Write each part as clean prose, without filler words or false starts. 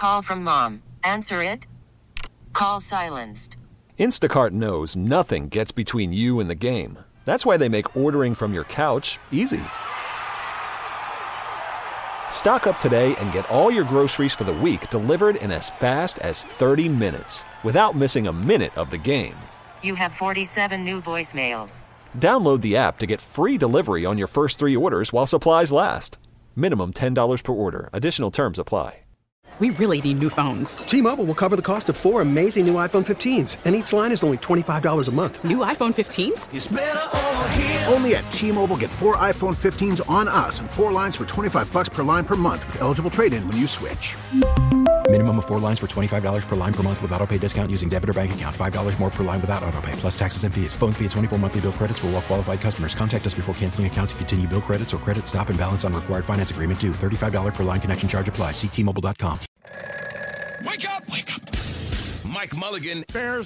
Call from mom. Answer it. Call silenced. Instacart knows nothing gets between you and the game. That's why they make ordering from your couch easy. Stock up today and get all your groceries for the week delivered in as fast as 30 minutes without missing a minute of the game. You have 47 new voicemails. Download the app to get free delivery on your first 3 orders while supplies last. Minimum $10 per order. Additional terms apply. We really need new phones. T-Mobile will cover the cost of 4 amazing new iPhone 15s, and each line is only $25 a month. New iPhone 15s? It's better over here. Only at T-Mobile, get 4 iPhone 15s on us and 4 lines for $25 per line per month with eligible trade-in when you switch. Minimum of 4 lines for $25 per line per month with autopay discount using debit or bank account. $5 more per line without autopay, plus taxes and fees. Phone fee at 24 monthly bill credits for well-qualified customers. Contact us before canceling account to continue bill credits or credit stop and balance on required finance agreement due. $35 per line connection charge applies. See T-Mobile.com. Wake up! Wake up! Mike Mulligan. Bears,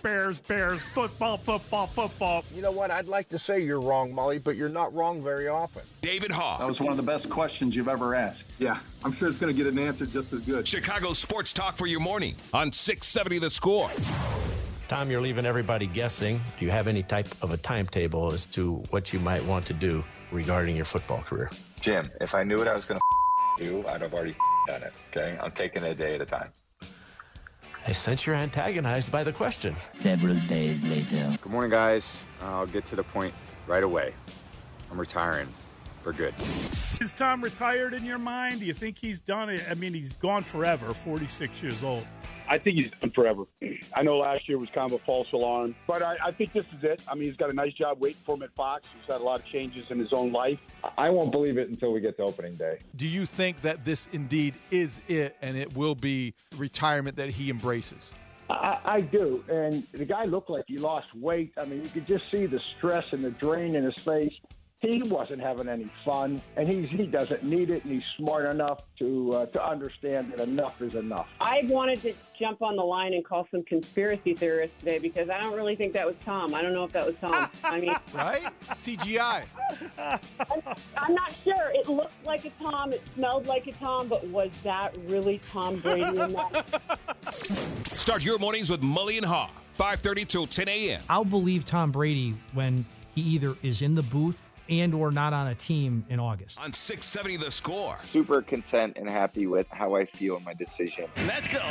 football. You know what? I'd like to say you're wrong, Mully, but you're not wrong very often. David Haugh. That was one of the best questions you've ever asked. Yeah, I'm sure it's going to get an answer just as good. Chicago Sports Talk for your morning on 670 The Score. Tom, you're leaving everybody guessing. Do you have any type of a timetable as to what you might want to do regarding your football career? Jim, if I knew what I was going to do, I'd have already done it, okay? I'm taking it a day at a time. I sense you're antagonized by the question. Several days later. Good morning, guys. I'll get to the point right away. I'm retiring for good. Is Tom retired in your mind? Do you think he's done it? I mean, he's gone forever, 46 years old. I think he's done forever. I know last year was kind of a false alarm, but I think this is it. I mean, he's got a nice job waiting for him at Fox. He's had a lot of changes in his own life. I won't believe it until we get to opening day. Do you think that this indeed is it, and it will be retirement that he embraces? I do. And the guy looked like he lost weight. I mean, you could just see the stress and the drain in his face. He wasn't having any fun, and he doesn't need it, and he's smart enough to understand that enough is enough. I wanted to jump on the line and call some conspiracy theorists today because I don't really think that was Tom. I don't know if that was Tom. I mean, right? CGI. I'm not sure. It looked like a Tom. It smelled like a Tom, but was that really Tom Brady in that? Start your mornings with Mully and Haugh, 5:30 till 10 a.m. I'll believe Tom Brady when he either is in the booth and or not on a team in August. On 670 The Score. Super content and happy with how I feel in my decision. Let's go.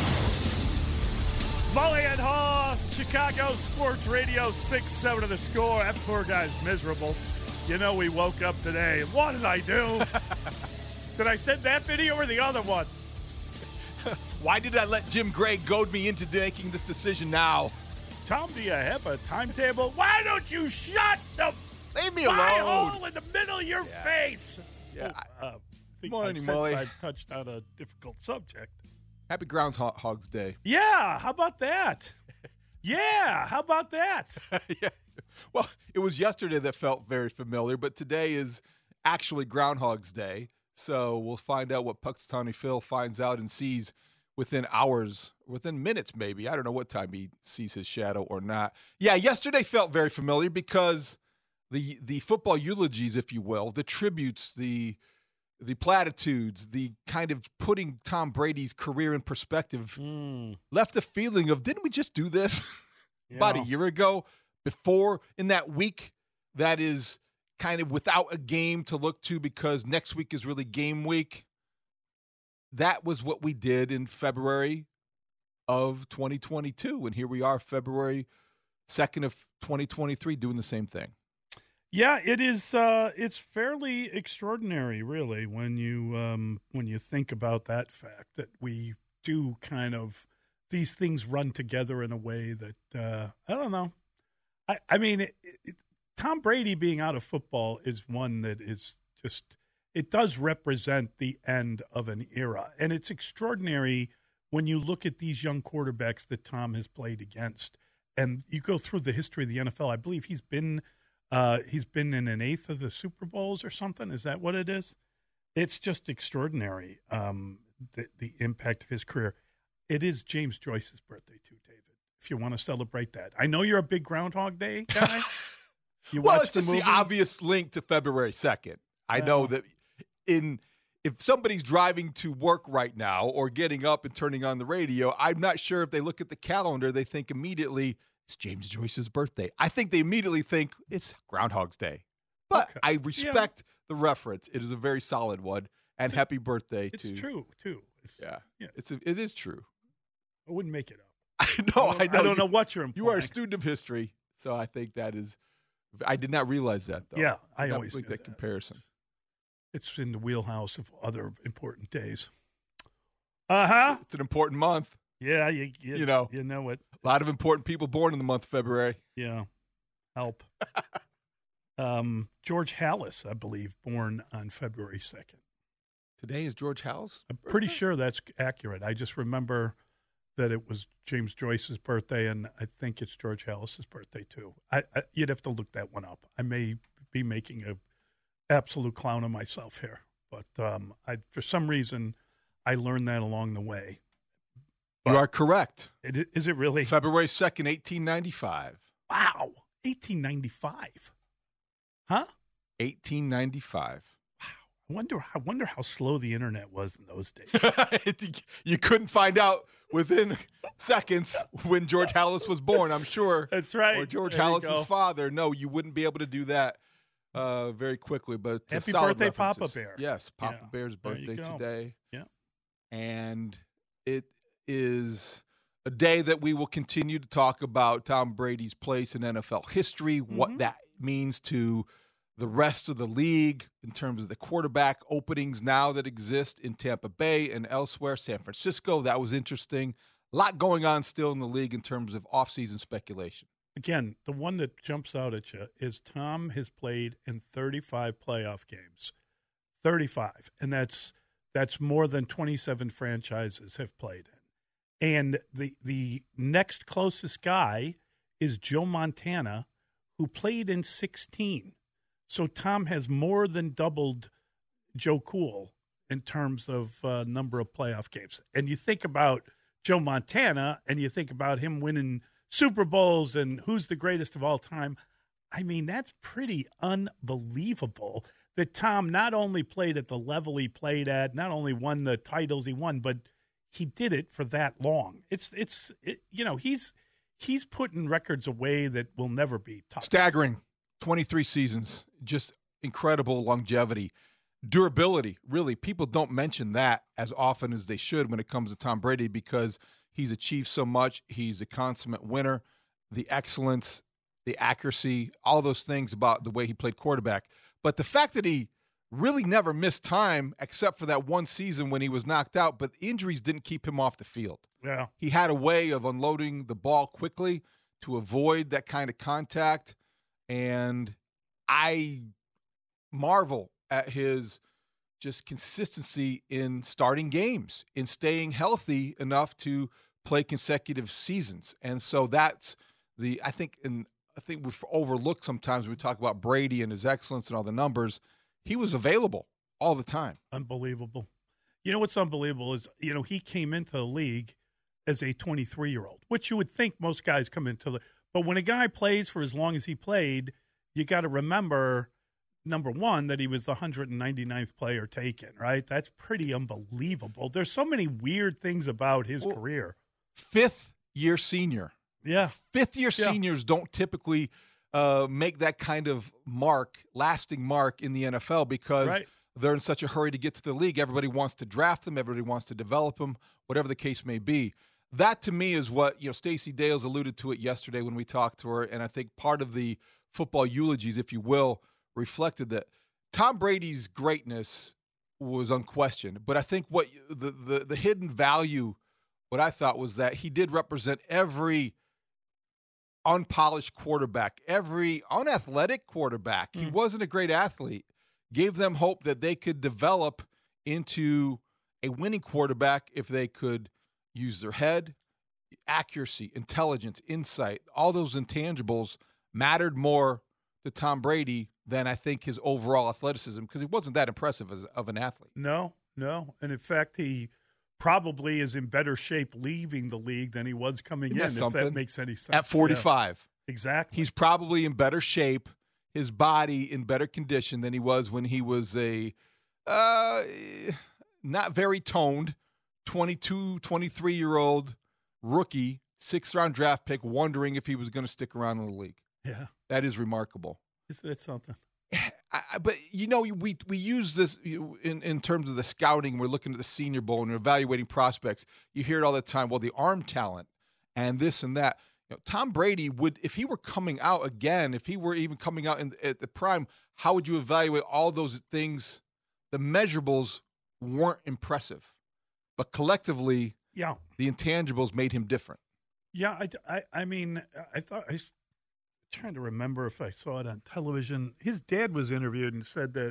Mully and Haugh, Chicago Sports Radio, 670 The Score. That poor guy's miserable. You know, we woke up today. What did I do? Did I send that video or the other one? Why did I let Jim Gray goad me into making this decision now? Tom, do you have a timetable? Why don't you shut the Leave me alone. hole in the middle of your face? Yeah. I've touched on a difficult subject. Happy Groundhog's Day. Yeah, how about that? Yeah, how about that? Yeah. Well, it was yesterday that felt very familiar, but today is actually Groundhog's Day. So we'll find out what Punxsutawney Phil finds out and sees within hours, within minutes maybe. I don't know what time he sees his shadow or not. Yeah, yesterday felt very familiar because the football eulogies, if you will, the tributes, the platitudes, the kind of putting Tom Brady's career in perspective left the feeling of, didn't we just do this about a year ago? Before, in that week that is kind of without a game to look to because next week is really game week. That was what we did in February of 2022. And here we are, February 2nd of 2023, doing the same thing. Yeah, it is. It's fairly extraordinary, really, when you think about that fact that we do kind of these things run together in a way that I don't know. I mean, Tom Brady being out of football is one that is just it does represent the end of an era, and it's extraordinary when you look at these young quarterbacks that Tom has played against, and you go through the history of the NFL. I believe he's been in an eighth of the Super Bowls or something. Is that what it is? It's just extraordinary, the impact of his career. It is James Joyce's birthday, too, David, if you want to celebrate that. I know you're a big Groundhog Day guy. Well, it's just the obvious link to February 2nd. I know that in if somebody's driving to work right now or getting up and turning on the radio, I'm not sure if they look at the calendar, they think immediately it's James Joyce's birthday. I think they immediately think it's Groundhog's Day. But I respect the reference. It is a very solid one. And happy birthday to. It's true, too. It is true. I wouldn't make it up. I know. I don't know what you're implying. You are a student of history, so I think that is. I did not realize that, though. Yeah, I always make that comparison. It's in the wheelhouse of other important days. It's an important month. Yeah, you know it. A lot of important people born in the month of February. Yeah, help. George Halas, I believe, born on February 2nd. Today is George Halas' I'm pretty sure that's accurate. I just remember that it was James Joyce's birthday, and I think it's George Halas' birthday, too. You'd have to look that one up. I may be making an absolute clown of myself here, but for some reason, I learned that along the way. But you are correct. Is it really? February 2nd, 1895. Wow. 1895. Huh? 1895. I wonder how slow the internet was in those days. You couldn't find out within seconds when George Halas was born, I'm sure. That's right. Or George Halas' father. No, you wouldn't be able to do that very quickly. But happy birthday, Papa Bear. Yes, Papa Bear's birthday today. Yeah. And it is a day that we will continue to talk about Tom Brady's place in NFL history, what that means to the rest of the league in terms of the quarterback openings now that exist in Tampa Bay and elsewhere, San Francisco. That was interesting. A lot going on still in the league in terms of offseason speculation. Again, the one that jumps out at you is Tom has played in 35 playoff games. 35. And that's more than 27 franchises have played in. And the next closest guy is Joe Montana, who played in 16. So Tom has more than doubled Joe Cool in terms of number of playoff games. And you think about Joe Montana, and you think about him winning Super Bowls and who's the greatest of all time. I mean, that's pretty unbelievable that Tom not only played at the level he played at, not only won the titles he won, but he did it for that long. He's putting records away that will never be touched. Staggering. 23 seasons, just incredible longevity. Durability, really. People don't mention that as often as they should when it comes to Tom Brady because he's achieved so much. He's a consummate winner. The excellence, the accuracy, all those things about the way he played quarterback. But the fact that he really never missed time except for that one season when he was knocked out, but injuries didn't keep him off the field. Yeah. He had a way of unloading the ball quickly to avoid that kind of contact. And I marvel at his just consistency in starting games, in staying healthy enough to play consecutive seasons. And so that's I think we've overlooked sometimes when we talk about Brady and his excellence and all the numbers. He was available all the time. Unbelievable. You know what's unbelievable is, he came into the league as a 23-year-old, which you would think most guys come into the. But when a guy plays for as long as he played, you got to remember, number one, that he was the 199th player taken, right? That's pretty unbelievable. There's so many weird things about his career. Fifth-year senior. Yeah. Fifth-year seniors don't typically make that kind of lasting mark in the NFL because they're in such a hurry to get to the league. Everybody wants to draft them. Everybody wants to develop them, whatever the case may be. That, to me, is what, Stacey Dales alluded to it yesterday when we talked to her, and I think part of the football eulogies, if you will, reflected that Tom Brady's greatness was unquestioned. But I think what the hidden value, what I thought was that he did represent every unpolished quarterback, every unathletic quarterback. He wasn't a great athlete. Gave them hope that they could develop into a winning quarterback if they could use their head, accuracy, intelligence, insight. All those intangibles mattered more to Tom Brady than I think his overall athleticism because he wasn't that impressive of an athlete. No. And in fact, he probably is in better shape leaving the league than he was coming in, if that makes any sense. At 45. Yeah. Exactly. He's probably in better shape, his body in better condition than he was when he was a Not very toned. 22, 23-year-old rookie, 6th-round draft pick, wondering if he was going to stick around in the league. Yeah. That is remarkable. Isn't it something? But, we use this in terms of the scouting. We're looking at the Senior Bowl and we're evaluating prospects. You hear it all the time. Well, the arm talent and this and that. Tom Brady would, if he were coming out again, if he were even coming out at the prime, how would you evaluate all those things? The measurables weren't impressive, but collectively, the intangibles made him different. Yeah, I mean, I thought I was trying to remember if I saw it on television. His dad was interviewed and said that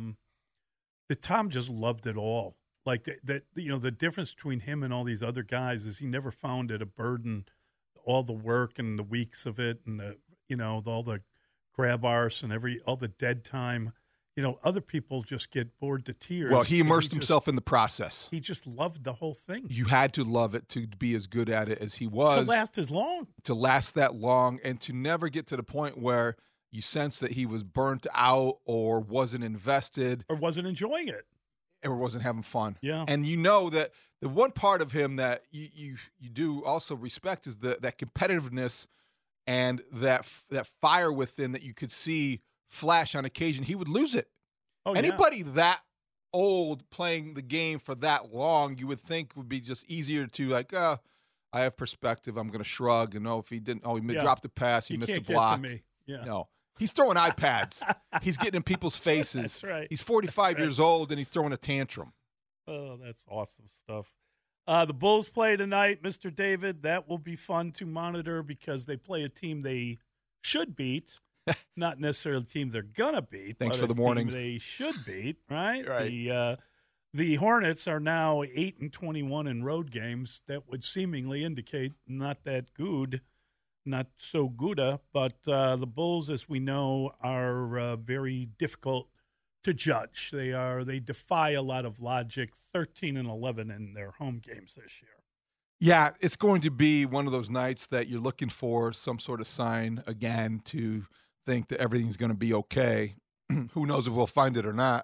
Tom just loved it all. Like that, the difference between him and all these other guys is he never found it a burden. All the work and the weeks of it, and all the grab arse and all the dead time. Other people just get bored to tears. Well, he immersed himself in the process. He just loved the whole thing. You had to love it to be as good at it as he was. To last as long. To last that long, and to never get to the point where you sense that he was burnt out or wasn't invested. Or wasn't enjoying it. Or wasn't having fun. Yeah. And that the one part of him that you do also respect is that competitiveness and that fire within that you could see flash on occasion. He would lose it. Oh, Anybody that old playing the game for that long, you would think would be just easier to I have perspective. I'm going to shrug. And if he didn't, he dropped a pass. He missed a block. Get to me. Yeah. No. He's throwing iPads. He's getting in people's faces. That's right. He's 45 years old, and he's throwing a tantrum. Oh, that's awesome stuff. The Bulls play tonight, Mr. David. That will be fun to monitor because they play a team they should beat, not necessarily a team they're going to beat. Thanks but for the warning. They should beat, right? Right. The Hornets are now 8-21 in road games. That would seemingly indicate not that good. Not so good, but the Bulls, as we know, are very difficult to judge. They defy a lot of logic. 13-11 in their home games this year. Yeah, it's going to be one of those nights that you're looking for some sort of sign again to think that everything's going to be okay. Who knows if we'll find it or not.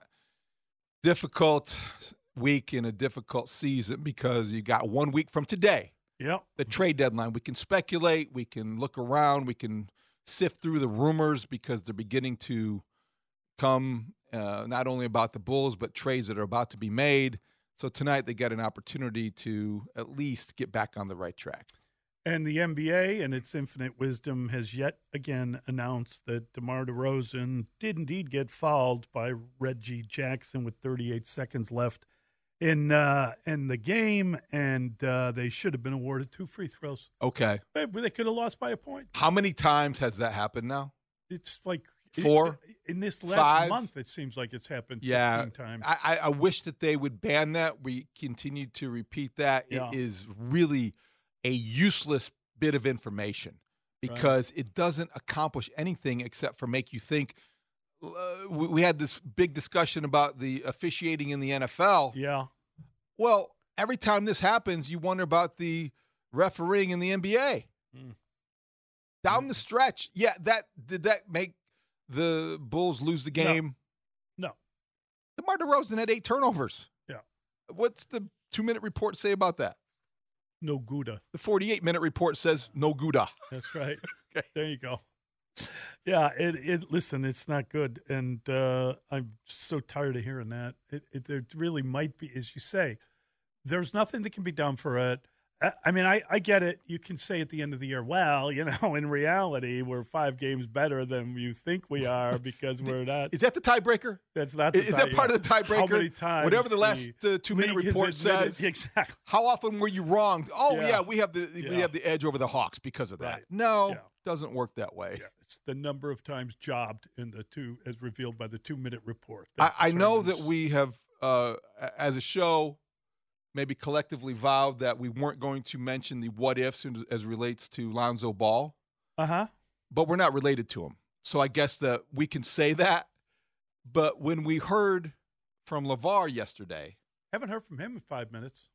Difficult week in a difficult season because you got 1 week from today. Yep. The trade deadline. We can speculate. We can look around. We can sift through the rumors because they're beginning to come not only about the Bulls, but trades that are about to be made. So tonight they get an opportunity to at least get back on the right track. And the NBA, in its infinite wisdom, has yet again announced that DeMar DeRozan did indeed get fouled by Reggie Jackson with 38 seconds left in the game, and they should have been awarded 2 free throws. Okay. They could have lost by a point. How many times has that happened now? It's like 4? In this last 5? month, it seems like it's happened 15 times. I wish that they would ban that. We continue to repeat that. Yeah. It is really a useless bit of information because it doesn't accomplish anything except for make you think. We had this big discussion about the officiating in the NFL. Yeah. Well, every time this happens, you wonder about the refereeing in the NBA. Down the stretch, did that make the Bulls lose the game? No. DeMar DeRozan had 8 turnovers. Yeah. What's the 2-minute report say about that? No Gouda. The 48-minute report says no Gouda. That's right. Okay. There you go. Yeah, listen, it's not good, and I'm so tired of hearing that. It really might be, as you say, there's nothing that can be done for it. I mean, I get it. You can say at the end of the year, well, in reality, we're 5 games better than you think we are because we're not. Is that the tiebreaker? That's not. Is that part of the tiebreaker? How many times? Whatever the last 2-minute report says. Exactly. How often were you wrong? Oh yeah, we have the edge over the Hawks because of that. Right. No, doesn't work that way. Yeah, it's the number of times jobbed in the 2, as revealed by the 2-minute report. I know that we have, as a show, maybe collectively vowed that we weren't going to mention the what ifs as relates to Lonzo Ball. But we're not related to him. So I guess that we can say that. But when we heard from LeVar yesterday. Haven't heard from him in 5 minutes.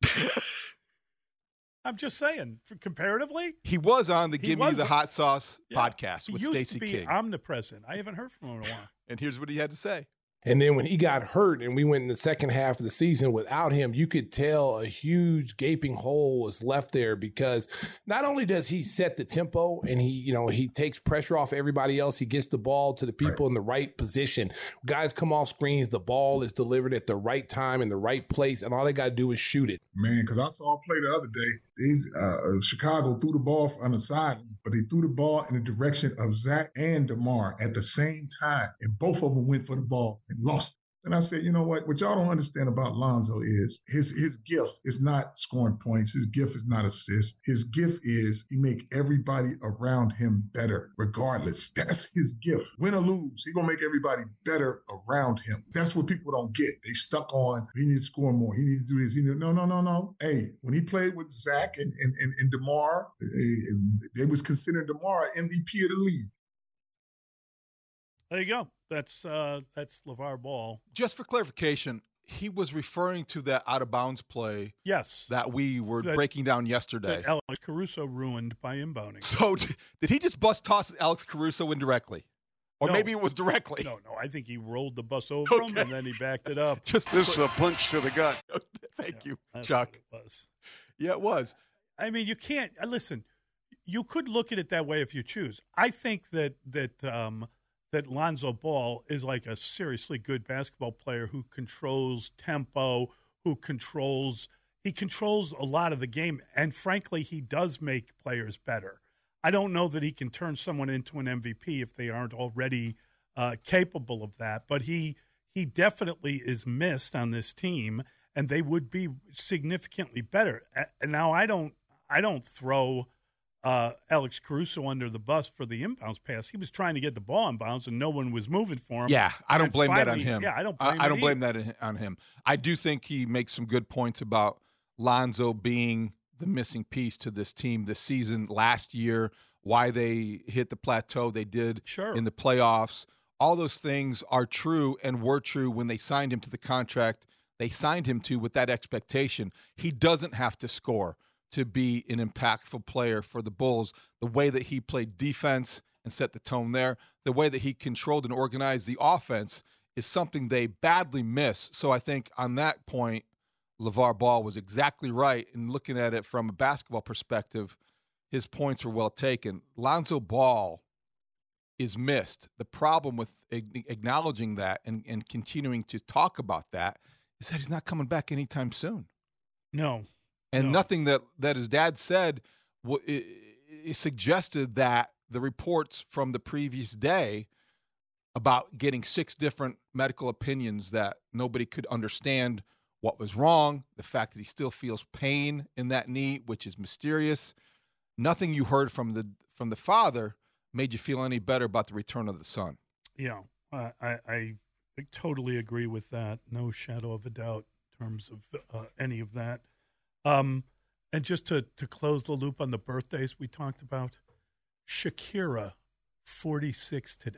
I'm just saying, comparatively. He was on the Give Me the Hot Sauce podcast with Stacey King. He used to be omnipresent. I haven't heard from him in a while. And here's what he had to say. And then when he got hurt and we went in the second half of the season without him, you could tell a huge gaping hole was left there, because not only does he set the tempo and he takes pressure off everybody else, he gets the ball to the people in the right position. Guys come off screens, the ball is delivered at the right time in the right place, and all they got to do is shoot it. Man, because I saw a play the other day. Chicago threw the ball on the sideline, but they threw the ball in the direction of Zach and DeMar at the same time, and both of them went for the ball and lost. And I said, you know what y'all don't understand about Lonzo is his gift is not scoring points. His gift is not assists. His gift is he make everybody around him better, regardless. That's his gift. Win or lose, he gonna make everybody better around him. That's what people don't get. They stuck on, he needs to score more. He needs to do this. No. Hey, when he played with Zach and DeMar, they was considering DeMar MVP of the league. There you go. That's LeVar Ball. Just for clarification, he was referring to that out-of-bounds play that we were breaking down yesterday. That Alex Caruso ruined by inbounding. So did he just bust toss Alex Caruso indirectly? Or No. Maybe it was directly. No, I think he rolled the bus over him and then he backed it up. This is a punch to the gut. Thank you, Chuck. What it was. Yeah, it was. I mean, you can't listen. You could look at it that way if you choose. I think that Lonzo Ball is like a seriously good basketball player who controls tempo, he controls a lot of the game, and frankly, he does make players better. I don't know that he can turn someone into an MVP if they aren't already capable of that, but he definitely is missed on this team, and they would be significantly better. And now I don't throw Alex Caruso under the bus for the inbounds pass. He was trying to get the ball in bounds, and no one was moving for him. Yeah, I don't blame that on him. Yeah, I don't blame that on him. I do think he makes some good points about Lonzo being the missing piece to this team this season, last year, why they hit the plateau they did in the playoffs. All those things are true and were true when they signed him to the contract they signed him to, with that expectation. He doesn't have to score to be an impactful player for the Bulls. The way that he played defense and set the tone there, the way that he controlled and organized the offense is something they badly miss. So I think on that point, LeVar Ball was exactly right in looking at it from a basketball perspective. His points were well taken. Lonzo Ball is missed. The problem with acknowledging that and continuing to talk about that is that he's not coming back anytime soon. No. And nothing that his dad said suggested that the reports from the previous day about getting 6 different medical opinions that nobody could understand what was wrong, the fact that he still feels pain in that knee, which is mysterious. Nothing you heard from the father made you feel any better about the return of the son. Yeah, I totally agree with that. No shadow of a doubt in terms of any of that. And just to close the loop on the birthdays we talked about, Shakira, 46 today.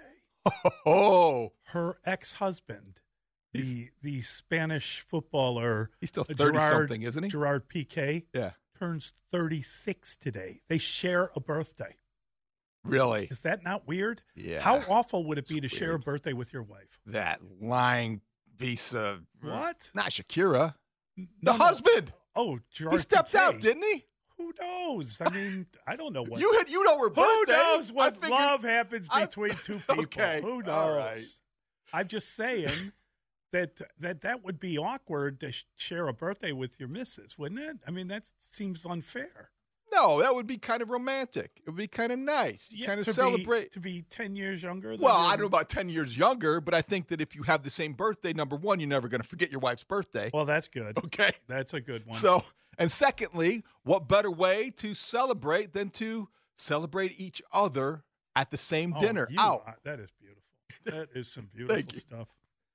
Oh, her ex-husband, the Spanish footballer, he's still 30-something, isn't he? Gerard Piqué, yeah, turns 36 today. They share a birthday. Really? Is that not weird? Yeah. How awful would it be to share a birthday with your wife? That lying visa. What? Not Shakira. The husband. Oh, Gerard He stepped Piqué. out, didn't he? Who knows? I mean, I don't know what. You know her birthday. Who knows what love happens between two people? Okay. Who knows? All right. I'm just saying that would be awkward to share a birthday with your missus, wouldn't it? I mean, that seems unfair. No, that would be kind of romantic. It would be kind of nice. You kind of celebrate. To be 10 years younger? Well, I don't know about 10 years younger, but I think that if you have the same birthday, number one, you're never going to forget your wife's birthday. Well, that's good. Okay. That's a good one. So, and secondly, what better way to celebrate than to celebrate each other at the same dinner out? That is beautiful. That is some beautiful stuff.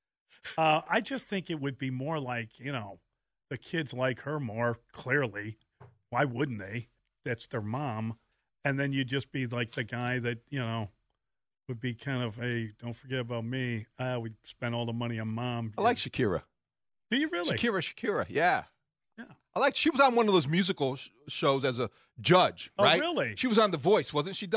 I just think it would be more like, the kids like her more, clearly. Why wouldn't they? That's their mom. And then you'd just be like the guy that, would be kind of, hey, don't forget about me. We spent all the money on mom. I like Shakira. Do you really? Shakira, yeah. She was on one of those musical shows as a judge, right? Oh, really? She was on The Voice, wasn't she, Dustin?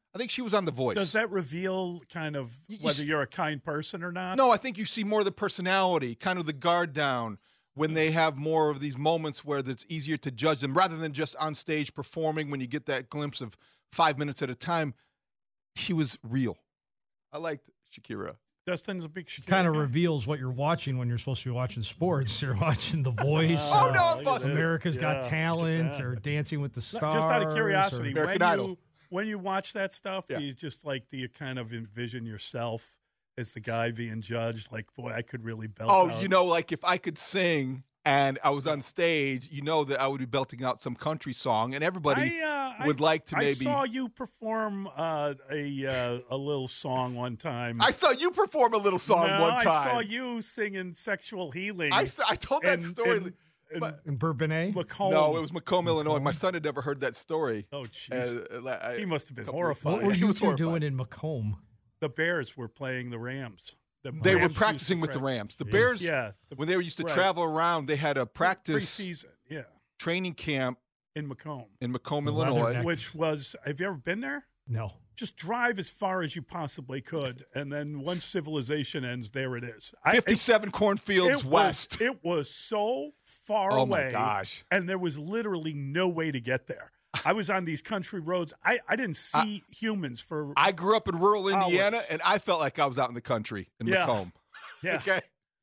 I think she was on The Voice. Does that reveal kind of whether you're a kind person or not? No, I think you see more of the personality, kind of the guard down, when they have more of these moments where it's easier to judge them rather than just on stage performing when you get that glimpse of 5 minutes at a time. She was real. I liked Shakira. Dustin's a big Shakira Kind of guy. reveals what you're watching when you're supposed to be watching sports. You're watching The Voice. Oh, no, I'm busted. America's Got Talent or Dancing with the Stars. Just out of curiosity, or- American Idol. when you watch that stuff, do you kind of envision yourself as the guy being judged? Like, boy, I could really belt out. Oh, you know, like if I could sing and I was on stage, you know that I would be belting out some country song, and everybody would like to maybe. I saw you perform a little song one time. I saw you perform a little song one time. I saw you singing "Sexual Healing." I told that story. In Bourbonnais? Macomb. No, it was Macomb, Illinois. My son had never heard that story. Oh, jeez. He must have been What horrified. were you two doing in Macomb? The Bears were playing the Rams. They were practicing with the Rams. The Bears, when they used to right. travel around, they had a practice pre-season, training camp in Macomb. Illinois. Which was, have you ever been there? No. Just drive as far as you possibly could, and then once civilization ends, there it is. 57 cornfields west. It was so far away. Oh, my gosh. And there was literally no way to get there. I was on these country roads. I didn't see humans for I grew up in rural Indiana, hours. and I felt like I was out in the country in Macomb. Yeah. Okay.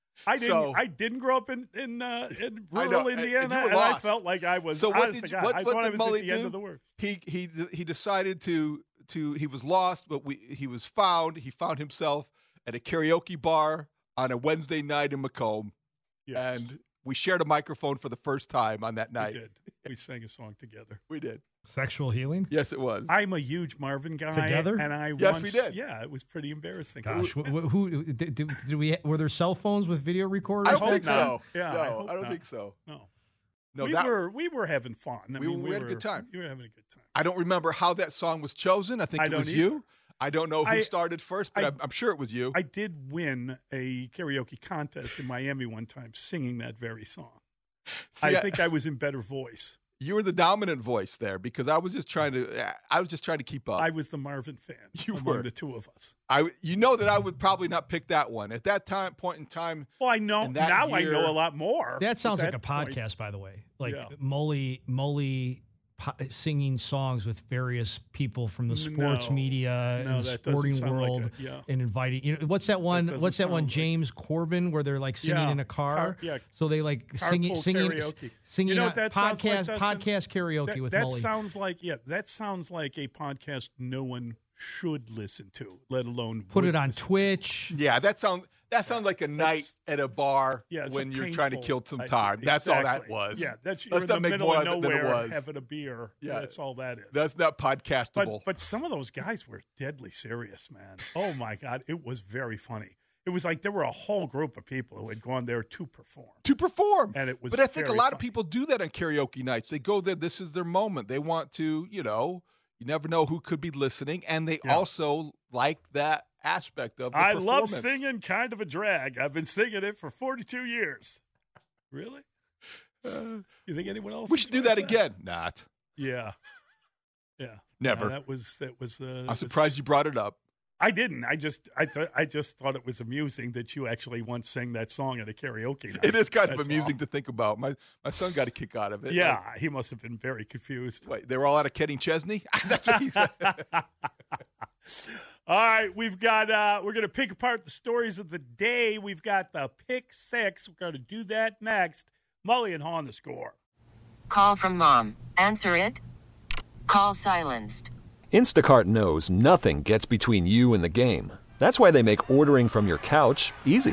I didn't grow up in rural Indiana, and I felt like I was. So what I did thought I was Mully at the do? end of the world. He decided to he was lost, but he was found. He found himself at a karaoke bar on a Wednesday night in Macomb, and we shared a microphone for the first time on that night. We did. We sang a song together. We did. Sexual Healing? Yes, it was. I'm a huge Marvin guy. Together? And we did. Yeah, it was pretty embarrassing. Gosh, who did we? Were there cell phones with video recorders? I don't think so. Yeah, no, I don't think so. No, we were having fun. We had a good time. We were having a good time. I don't remember how that song was chosen. I think it was you. I don't know who started first, but I'm sure it was you. I did win a karaoke contest in Miami one time singing that very song. I think I was in better voice. You were the dominant voice there because I was just trying to keep up. I was the Marvin fan. You among were the two of us. You know that I would probably not pick that one at that point in time. Well, I know now. I know a lot more. That sounds like a podcast, by the way. Like Mully singing songs with various people from the sports media and the sporting world, and inviting. You know, what's that one? What's that one? James Corbin, where they're like singing in a car. So they like singing karaoke. Singing. You know what that sounds like, podcast karaoke with that Mully. That sounds like a podcast no one should listen to, let alone put it on Twitch. Yeah, that sounds like a night at a bar when you're trying to kill some time. That's all that was. Yeah, let's not not make more of it than it was. Having a beer. Yeah, that's all that is. That's not podcastable. But some of those guys were deadly serious, man. Oh my God, it was very funny. It was like there were a whole group of people who had gone there to perform. And it was. But I think a lot of people do that on karaoke nights. They go there. This is their moment. They want to, you never know who could be listening, and they also like that aspect of the performance. I love singing Kind of a Drag. I've been singing it for 42 years. Really? You think anyone else? We should do that again. Not. Yeah. Never. That was. I'm surprised you brought it up. I didn't. I just thought it was amusing that you actually once sang that song at a karaoke night. It is kind of amusing to think about. My son got a kick out of it. Yeah, he must have been very confused. Wait, they were all out of Kenny Chesney? That's what he said. All right, we've got. We're going to pick apart the stories of the day. We've got the Pick Six. We're going to do that next. Mully and Haw on the Score. Call from mom. Answer it. Call silenced. Instacart knows nothing gets between you and the game. That's why they make ordering from your couch easy.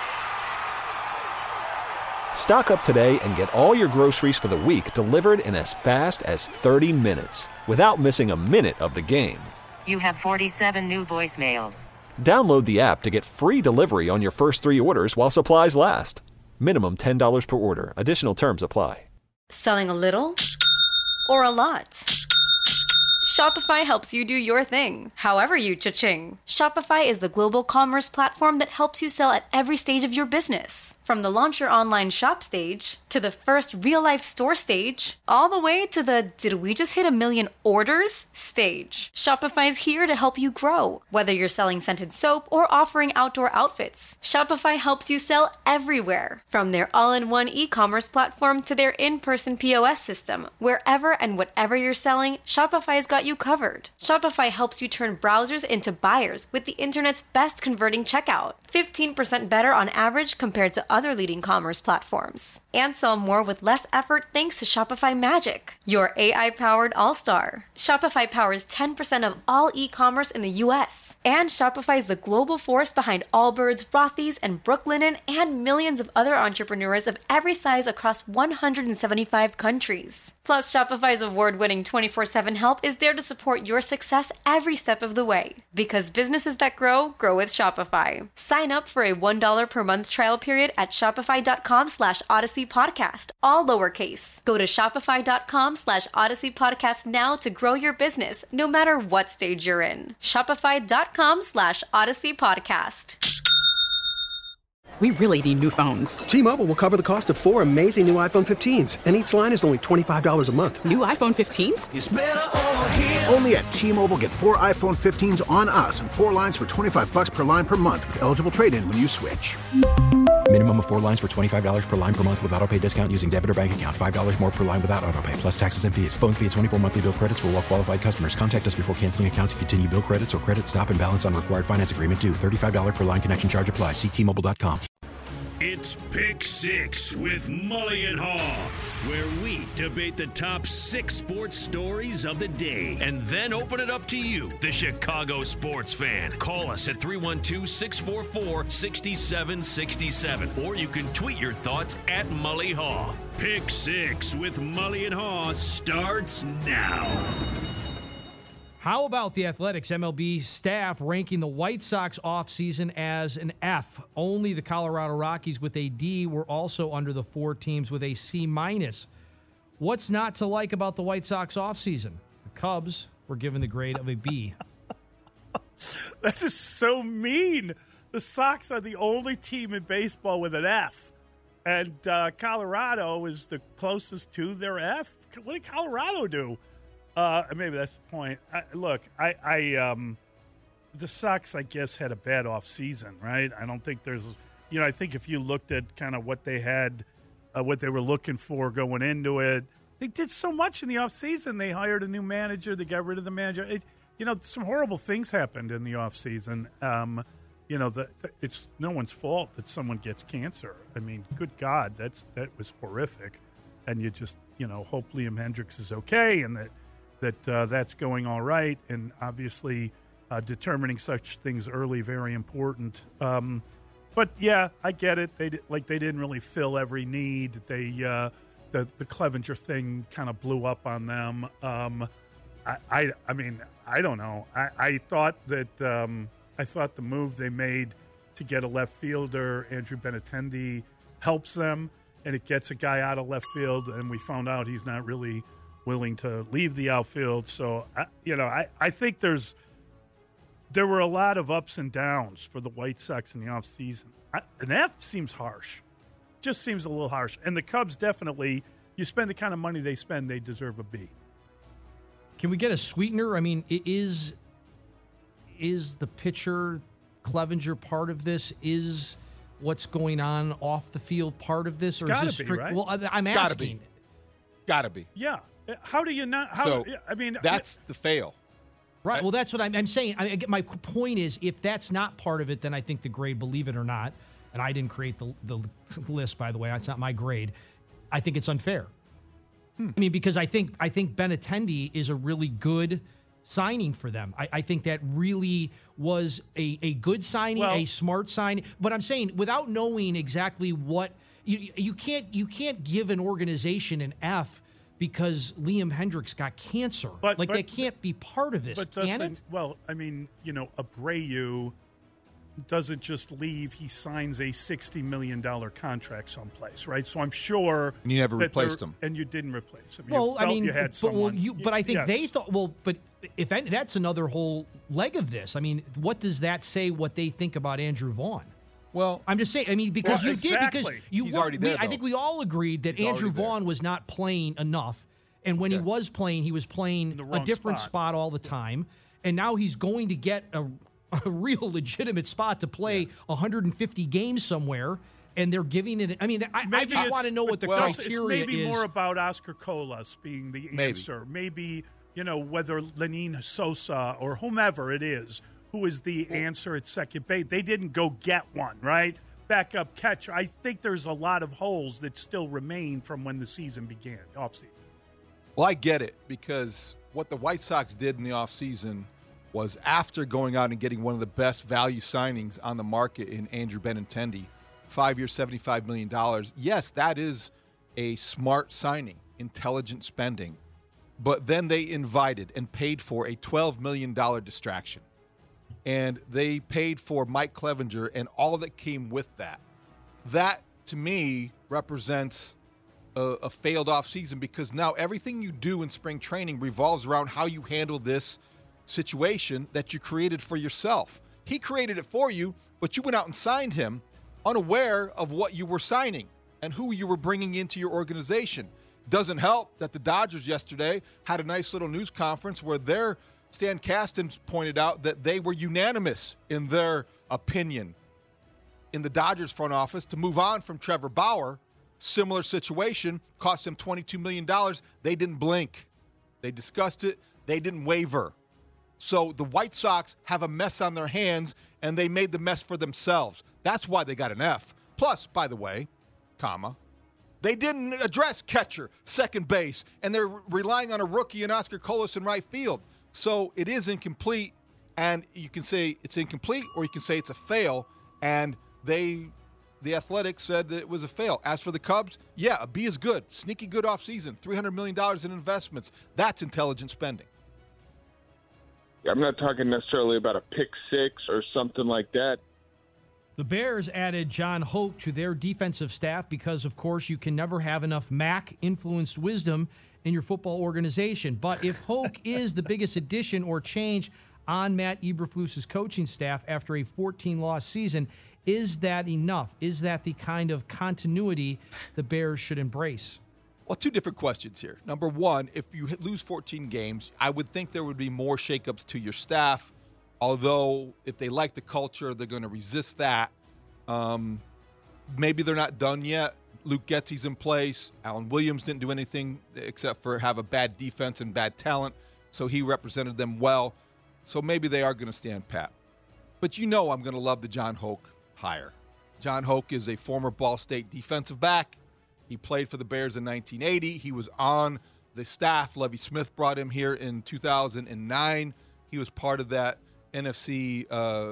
Stock up today and get all your groceries for the week delivered in as fast as 30 minutes without missing a minute of the game. You have 47 new voicemails. Download the app to get free delivery on your first 3 orders while supplies last. Minimum $10 per order. Additional terms apply. Selling a little or a lot? Shopify helps you do your thing, however you cha-ching. Shopify is the global commerce platform that helps you sell at every stage of your business. From the launch your online shop stage, to the first real-life store stage, all the way to the did we just hit 1 million orders stage. Shopify's here to help you grow. Whether you're selling scented soap or offering outdoor outfits, Shopify helps you sell everywhere. From their all-in-one e-commerce platform to their in-person POS system, wherever and whatever you're selling, Shopify's got you covered. Shopify helps you turn browsers into buyers with the internet's best converting checkout. 15% better on average compared to other leading commerce platforms. And sell more with less effort thanks to Shopify Magic, your AI-powered all-star. Shopify powers 10% of all e-commerce in the U.S. And Shopify is the global force behind Allbirds, Rothy's, and Brooklinen, and millions of other entrepreneurs of every size across 175 countries. Plus, Shopify's award-winning 24/7 help is there to support your success every step of the way. Because businesses that grow with Shopify. Sign up for a $1 per month trial period at shopify.com/Odyssey Podcast, all lowercase. Go to shopify.com/Odyssey Podcast now to grow your business, no matter what stage you're in. Shopify.com/Odyssey Podcast. We really need new phones. T-Mobile will cover the cost of 4 amazing new iPhone 15s, and each line is only $25 a month. New iPhone 15s? It's better over here. Only at T-Mobile, get 4 iPhone 15s on us and 4 lines for $25 per line per month with eligible trade-in when you switch. Minimum of 4 lines for $25 per line per month with autopay discount using debit or bank account. $5 more per line without autopay, plus taxes and fees. Phone fee at 24 monthly bill credits for well-qualified customers. Contact us before canceling account to continue bill credits or credit stop and balance on required finance agreement due. $35 per line connection charge applies. See T-Mobile.com. It's Pick Six with Mully and Haw, where we debate the top 6 sports stories of the day and then open it up to you, the Chicago sports fan. Call us at 312-644-6767, or you can tweet your thoughts at Mully Haw. Pick Six with Mully and Haw starts now. How about the Athletics MLB staff ranking the White Sox offseason as an F? Only the Colorado Rockies with a D were also under the 4 teams with a C-. What's not to like about the White Sox offseason? The Cubs were given the grade of a B. That is so mean. The Sox are the only team in baseball with an F. And Colorado is the closest to their F. What did Colorado do? Maybe that's the point. The Sox, I guess, had a bad offseason, right? I don't think there's, I think if you looked at kind of what they had, what they were looking for going into it, they did so much in the offseason. They hired a new manager. They got rid of the manager. Some horrible things happened in the offseason. It's no one's fault that someone gets cancer. I mean, good God, that was horrific. And you just, hope Liam Hendriks is okay and that's going all right, and obviously determining such things early, very important. But yeah, I get it. They didn't really fill every need. The Clevenger thing kind of blew up on them. I mean, I don't know. I thought that the move they made to get a left fielder, Andrew Benintendi, helps them, and it gets a guy out of left field, and we found out he's not really willing to leave the outfield. So, I think there were a lot of ups and downs for the White Sox in the offseason. An F seems harsh. Just seems a little harsh. And the Cubs definitely, you spend the kind of money they spend, they deserve a B. Can we get a sweetener? I mean, is the pitcher Clevenger part of this? Is what's going on off the field part of this? Or is this strict? Right? Well, I'm asking. Gotta be. Yeah. How do you not? That's the fail. Right. Well, that's what I'm saying. My point is, if that's not part of it, then I think the grade, believe it or not, and I didn't create the list, by the way. It's not my grade. I think it's unfair. I mean, because I think Benintendi is a really good signing for them. I think that really was a good signing, a smart signing. But I'm saying, without knowing exactly what you can't give an organization an F because Liam Hendriks got cancer. But that can't be part of this, can it? Well, I mean, Abreu doesn't just leave. He signs a $60 million contract someplace, right? So I'm sure. And you never replaced him. And you didn't replace him. Well, you had someone. But I think they thought, but if that's another whole leg of this. I mean, what does that say what they think about Andrew Vaughn? Well, I'm just saying. I mean, because you exactly. did because you. He's already there, I think we all agreed that Andrew Vaughn was not playing enough, and when he was playing a different spot all the time, and now he's going to get a real legitimate spot to play 150 games somewhere. And they're giving it. I mean, I just want to know what the criteria is. Maybe more about Oscar Colas being the answer. Maybe whether Lenine Sosa or whomever it is who is the answer at second base. They didn't go get one, right? Backup catcher. I think there's a lot of holes that still remain from when the season began, offseason. Well, I get it, because what the White Sox did in the offseason was, after going out and getting one of the best value signings on the market in Andrew Benintendi, 5 years, $75 million. Yes, that is a smart signing, intelligent spending. But then they invited and paid for a $12 million distraction. And they paid for Mike Clevenger and all that came with that. That, to me, represents a failed offseason, because now everything you do in spring training revolves around how you handle this situation that you created for yourself. He created it for you, but you went out and signed him unaware of what you were signing and who you were bringing into your organization. Doesn't help that the Dodgers yesterday had a nice little news conference where Stan Kasten pointed out that they were unanimous in their opinion in the Dodgers front office to move on from Trevor Bauer. Similar situation, cost them $22 million. They didn't blink. They discussed it. They didn't waver. So the White Sox have a mess on their hands, and they made the mess for themselves. That's why they got an F. Plus, by the way, they didn't address catcher, second base, and they're relying on a rookie in Oscar Colas in right field. So it is incomplete, and you can say it's incomplete, or you can say it's a fail, and the Athletics said that it was a fail. As for the Cubs, a B is good. Sneaky good offseason, $300 million in investments. That's intelligent spending. I'm not talking necessarily about a pick six or something like that. The Bears added John Hoke to their defensive staff because, of course, you can never have enough Mac-influenced wisdom in your football organization. But if Hoke is the biggest addition or change on Matt Eberflus's coaching staff after a 14-loss season, is that enough? Is that the kind of continuity the Bears should embrace? Well, two different questions here. Number one, if you lose 14 games, I would think there would be more shakeups to your staff. Although, if they like the culture, they're going to resist that. Maybe they're not done yet. Luke Getsy's in place. Alan Williams didn't do anything except for have a bad defense and bad talent, so he represented them well. So maybe they are going to stand pat. But I'm going to love the John Hoke hire. John Hoke is a former Ball State defensive back. He played for the Bears in 1980. He was on the staff. Lovie Smith brought him here in 2009. He was part of that NFC,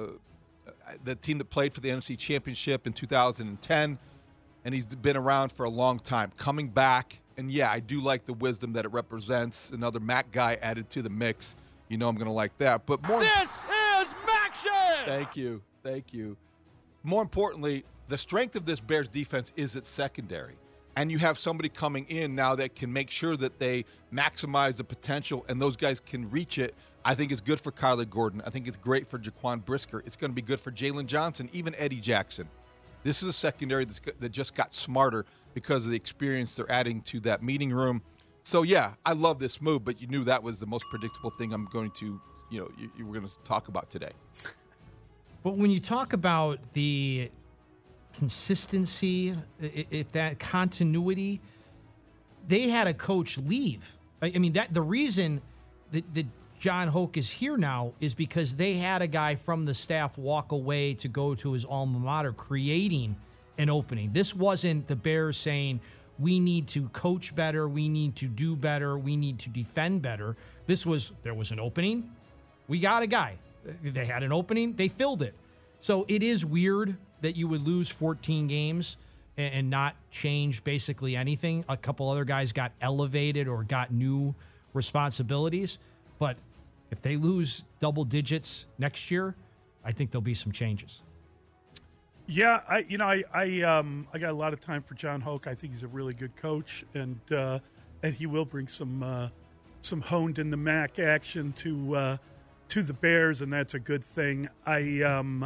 the team that played for the NFC Championship in 2010, and he's been around for a long time. Coming back, and I do like the wisdom that it represents. Another Mac guy added to the mix. I'm going to like that. But more, this is MACtion! Thank you. More importantly, the strength of this Bears defense is its secondary. And you have somebody coming in now that can make sure that they maximize the potential and those guys can reach it. I think it's good for Kyler Gordon. I think it's great for Jaquan Brisker. It's going to be good for Jalen Johnson, even Eddie Jackson. This is a secondary that just got smarter because of the experience they're adding to that meeting room. So, I love this move, but you knew that was the most predictable thing I'm going to, you were going to talk about today. But when you talk about the consistency, if that continuity, they had a coach leave. I mean, that the reason that John Hoke is here now is because they had a guy from the staff walk away to go to his alma mater, creating an opening. This wasn't the Bears saying, we need to coach better, we need to do better, we need to defend better. There was an opening, we got a guy. They had an opening, they filled it. So it is weird that you would lose 14 games and not change basically anything. A couple other guys got elevated or got new responsibilities. But if they lose double digits next year, I think there'll be some changes. Yeah, I got a lot of time for John Hoke. I think he's a really good coach, and he will bring some honed in the MAC action to the Bears, and that's a good thing.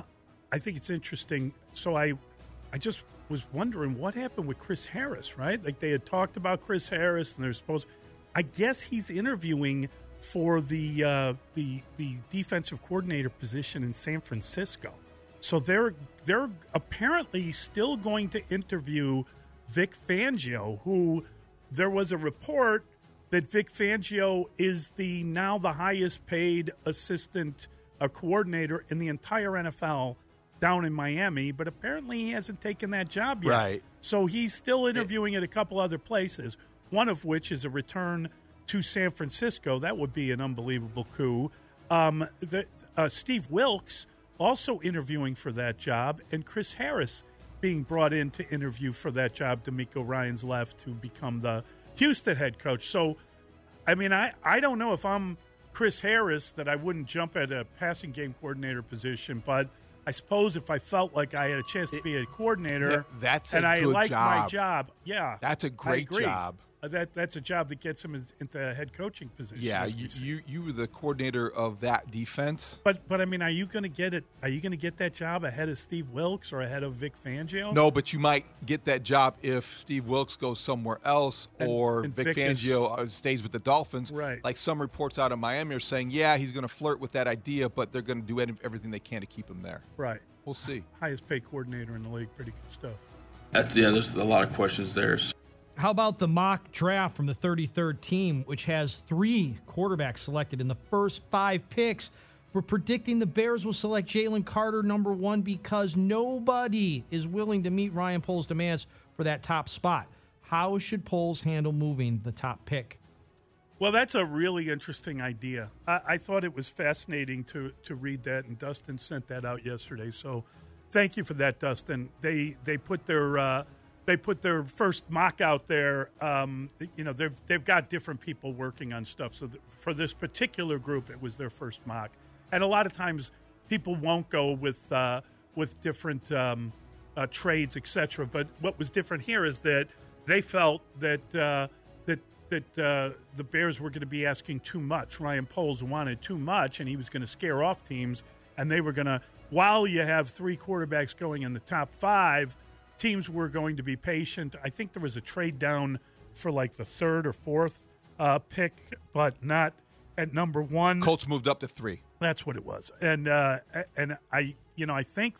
I think it's interesting. So I just was wondering what happened with Chris Harris, right? Like they had talked about Chris Harris, and they're supposed. I guess he's interviewing for the defensive coordinator position in San Francisco. So they're apparently still going to interview Vic Fangio, who there was a report that Vic Fangio is now the highest paid assistant coordinator in the entire NFL down in Miami, but apparently he hasn't taken that job yet. Right. So he's still interviewing at a couple other places, one of which is a return to San Francisco. That would be an unbelievable coup. Steve Wilks also interviewing for that job, and Chris Harris being brought in to interview for that job. DeMeco Ryans left to become the Houston head coach. So, I mean, I don't know if I'm Chris Harris that I wouldn't jump at a passing game coordinator position, but I suppose if I felt like I had a chance to be a coordinator and I liked my job, that's a great job. That's a job that gets him into a head coaching position. Yeah, you were the coordinator of that defense. But I mean, are you going to get it? Are you going to get that job ahead of Steve Wilks or ahead of Vic Fangio? No, but you might get that job if Steve Wilks goes somewhere else or Vic Fangio stays with the Dolphins. Right. Like some reports out of Miami are saying, he's going to flirt with that idea, but they're going to do everything they can to keep him there. Right. We'll see. Highest paid coordinator in the league. Pretty good stuff. There's a lot of questions there. How about the mock draft from the 33rd team, which has 3 quarterbacks selected in the first 5 picks? We're predicting the Bears will select Jalen Carter number 1 because nobody is willing to meet Ryan Poles' demands for that top spot. How should Poles handle moving the top pick? Well, that's a really interesting idea. I thought it was fascinating to read that, and Dustin sent that out yesterday. So thank you for that, Dustin. They put their first mock out there. They've got different people working on stuff. So for this particular group, it was their first mock. And a lot of times people won't go with different trades, etc. But what was different here is that they felt that the Bears were going to be asking too much. Ryan Poles wanted too much, and he was going to scare off teams. And they were going to, while you have 3 quarterbacks going in the top 5, teams were going to be patient. I think there was a trade down for like the 3rd or 4th pick, but not at number 1. Colts moved up to 3. That's what it was, and I think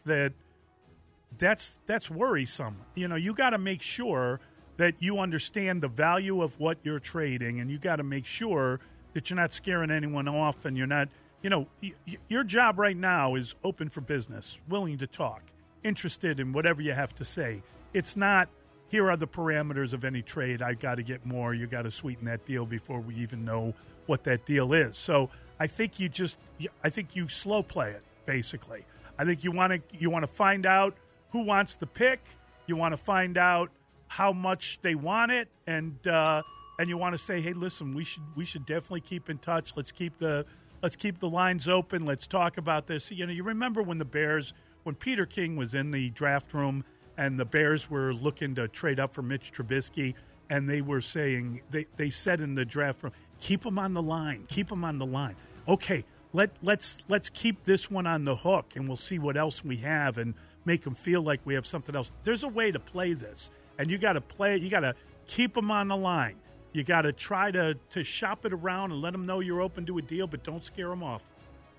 that's worrisome. You got to make sure that you understand the value of what you're trading, and you got to make sure that you're not scaring anyone off, and you're not. Your job right now is open for business, willing to talk, interested in whatever you have to say. It's not, here are the parameters of any trade. I got to get more. You got to sweeten that deal before we even know what that deal is. So I think you slow play it, basically. I think you want to find out who wants the pick. You want to find out how much they want it, and you want to say, hey, listen, we should definitely keep in touch. Let's keep the lines open. Let's talk about this. You remember when Peter King was in the draft room and the Bears were looking to trade up for Mitch Trubisky, and they were saying, they said in the draft room, keep him on the line. Keep him on the line. Okay, let's keep this one on the hook, and we'll see what else we have and make them feel like we have something else. There's a way to play this, and you got to play it. You got to keep them on the line. You got to try to shop it around and let them know you're open to a deal, but don't scare them off.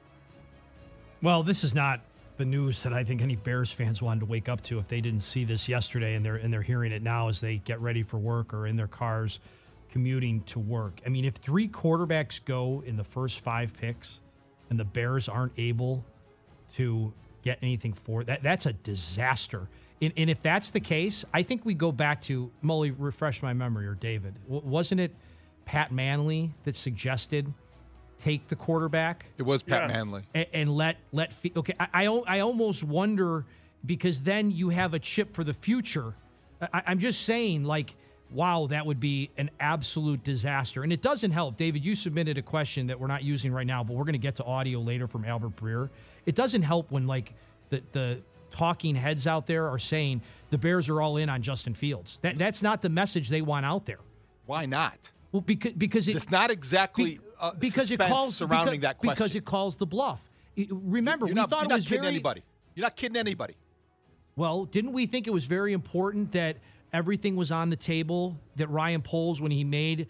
Well, this is not the news that I think any Bears fans wanted to wake up to if they didn't see this yesterday, and they're hearing it now as they get ready for work or in their cars commuting to work. I mean, if 3 quarterbacks go in the first 5 picks and the Bears aren't able to get anything for that's a disaster. And if that's the case, I think we go back to, Mully, refresh my memory, or David. Wasn't it Pat Manley that suggested take the quarterback? It was Pat Manley. And let okay, I almost wonder, because then you have a chip for the future. I'm just saying, like, wow, that would be an absolute disaster. And it doesn't help. David, you submitted a question that we're not using right now, but we're going to get to audio later from Albert Breer. It doesn't help when, like, the talking heads out there are saying the Bears are all in on Justin Fields. That's not the message they want out there. Why not? Well, because it's not exactly because it calls surrounding that question. Because it calls the bluff. Remember, we thought it was kidding anybody. You're not kidding anybody. Well, didn't we think it was very important that everything was on the table, that Ryan Poles, when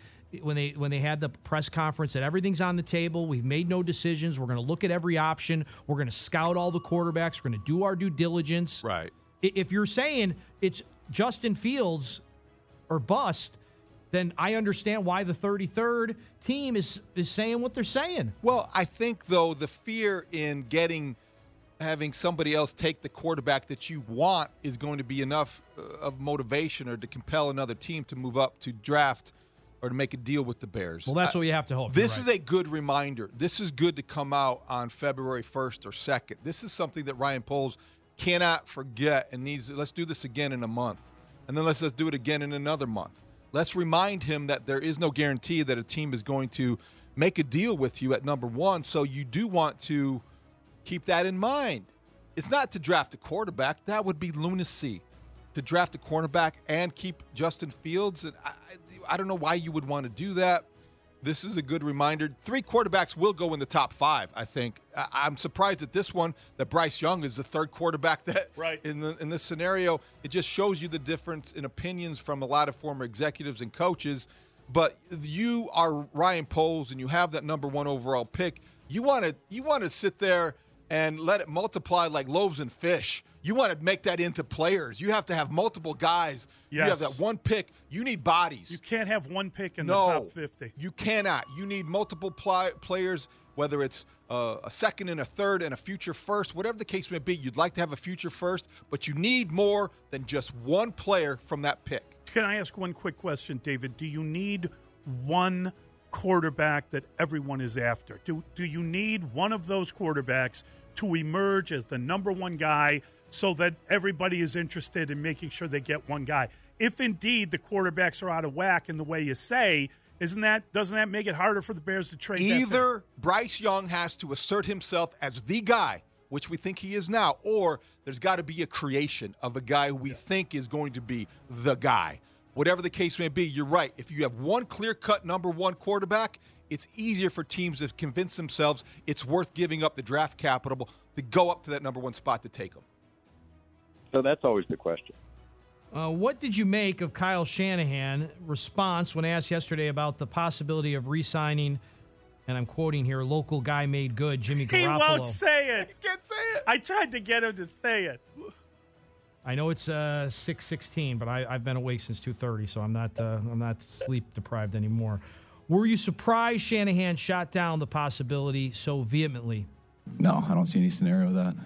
they had the press conference, that everything's on the table, we've made no decisions, we're going to look at every option, we're going to scout all the quarterbacks, we're going to do our due diligence. Right. If you're saying it's Justin Fields or bust, then I understand why the 33rd team is saying what they're saying. Well, I think, though, the fear in having somebody else take the quarterback that you want is going to be enough of motivation or to compel another team to move up to draft or to make a deal with the Bears. Well, that's what you have to hope. This is a good reminder. This is good to come out on February 1st or 2nd. This is something that Ryan Poles cannot forget and needs. Let's do this again in a month, and then let's do it again in another month. Let's remind him that there is no guarantee that a team is going to make a deal with you at number one, so you do want to keep that in mind. It's not to draft a quarterback. That would be lunacy, to draft a quarterback and keep Justin Fields. And I don't know why you would want to do that. This is a good reminder. 3 quarterbacks will go in the top 5, I think. I'm surprised at this one that Bryce Young is the 3rd quarterback that right. in this scenario. It just shows you the difference in opinions from a lot of former executives and coaches. But you are Ryan Poles and you have that number 1 overall pick. You want to sit there and let it multiply like loaves and fish. You want to make that into players. You have to have multiple guys. Yes. You have that 1 pick. You need bodies. You can't have 1 pick in the top 50. You cannot. You need multiple players, whether it's a 2nd and a 3rd and a future first, whatever the case may be. You'd like to have a future first, but you need more than just 1 player from that pick. Can I ask one quick question, David? Do you need 1 quarterback that everyone is after? Do you need one of those quarterbacks to emerge as the number 1 guy so that everybody is interested in making sure they get 1 guy? If indeed the quarterbacks are out of whack in the way you say, doesn't that make it harder for the Bears to trade? Either Bryce Young has to assert himself as the guy, which we think he is now, or there's got to be a creation of a guy who we think is going to be the guy. Whatever the case may be, you're right. If you have 1 clear-cut number 1 quarterback, it's easier for teams to convince themselves it's worth giving up the draft capital to go up to that number 1 spot to take them. So that's always the question. What did you make of Kyle Shanahan's response when asked yesterday about the possibility of re-signing, and I'm quoting here, local guy made good, Jimmy Garoppolo? He won't say it. He can't say it. I tried to get him to say it. I know it's 6:16, but I've been awake since 2:30, so I'm not sleep deprived anymore. Were you surprised Shanahan shot down the possibility so vehemently? No, I don't see any scenario of that.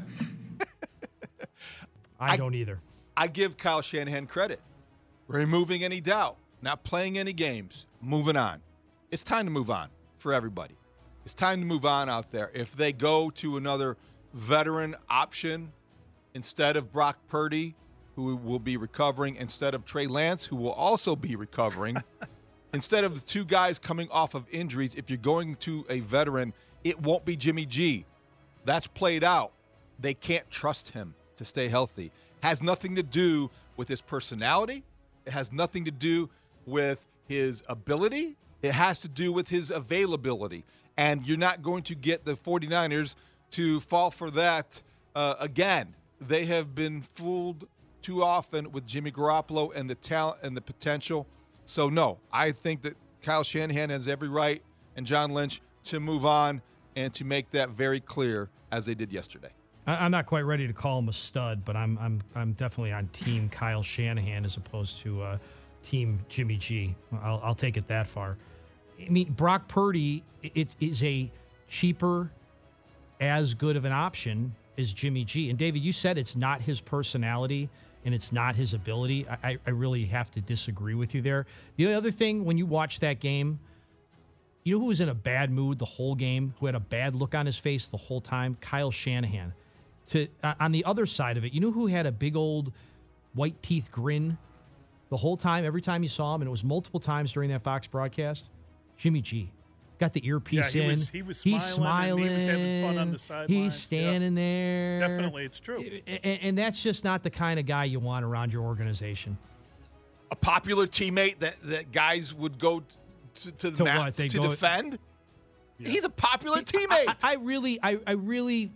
I don't either. I give Kyle Shanahan credit. Removing any doubt, not playing any games, moving on. It's time to move on for everybody. It's time to move on out there. If they go to another veteran option instead of Brock Purdy, who will be recovering, instead of Trey Lance, who will also be recovering, instead of the 2 guys coming off of injuries, if you're going to a veteran, it won't be Jimmy G. That's played out. They can't trust him to stay healthy. Has nothing to do with his personality. It has nothing to do with his ability. It has to do with his availability. And you're not going to get the 49ers to fall for that again. They have been fooled too often with Jimmy Garoppolo and the talent and the potential. So, no, I think that Kyle Shanahan has every right, and John Lynch, to move on and to make that very clear as they did yesterday. I'm not quite ready to call him a stud, but I'm definitely on team Kyle Shanahan as opposed to team Jimmy G. I'll take it that far. I mean, Brock Purdy, it is a cheaper, as good of an option as Jimmy G. And David, you said it's not his personality and it's not his ability. I really have to disagree with you there. The other thing, when you watch that game, you know who was in a bad mood the whole game, who had a bad look on his face the whole time? Kyle Shanahan. On the other side of it, you know who had a big old white teeth grin the whole time, every time you saw him, and it was multiple times during that Fox broadcast? Jimmy G. Got the earpiece in. He was smiling. And he was having fun on the sidelines. He's standing there. Definitely, it's true. And that's just not the kind of guy you want around your organization. A popular teammate that guys would go to the mat to defend? Yeah. He's a popular teammate. I really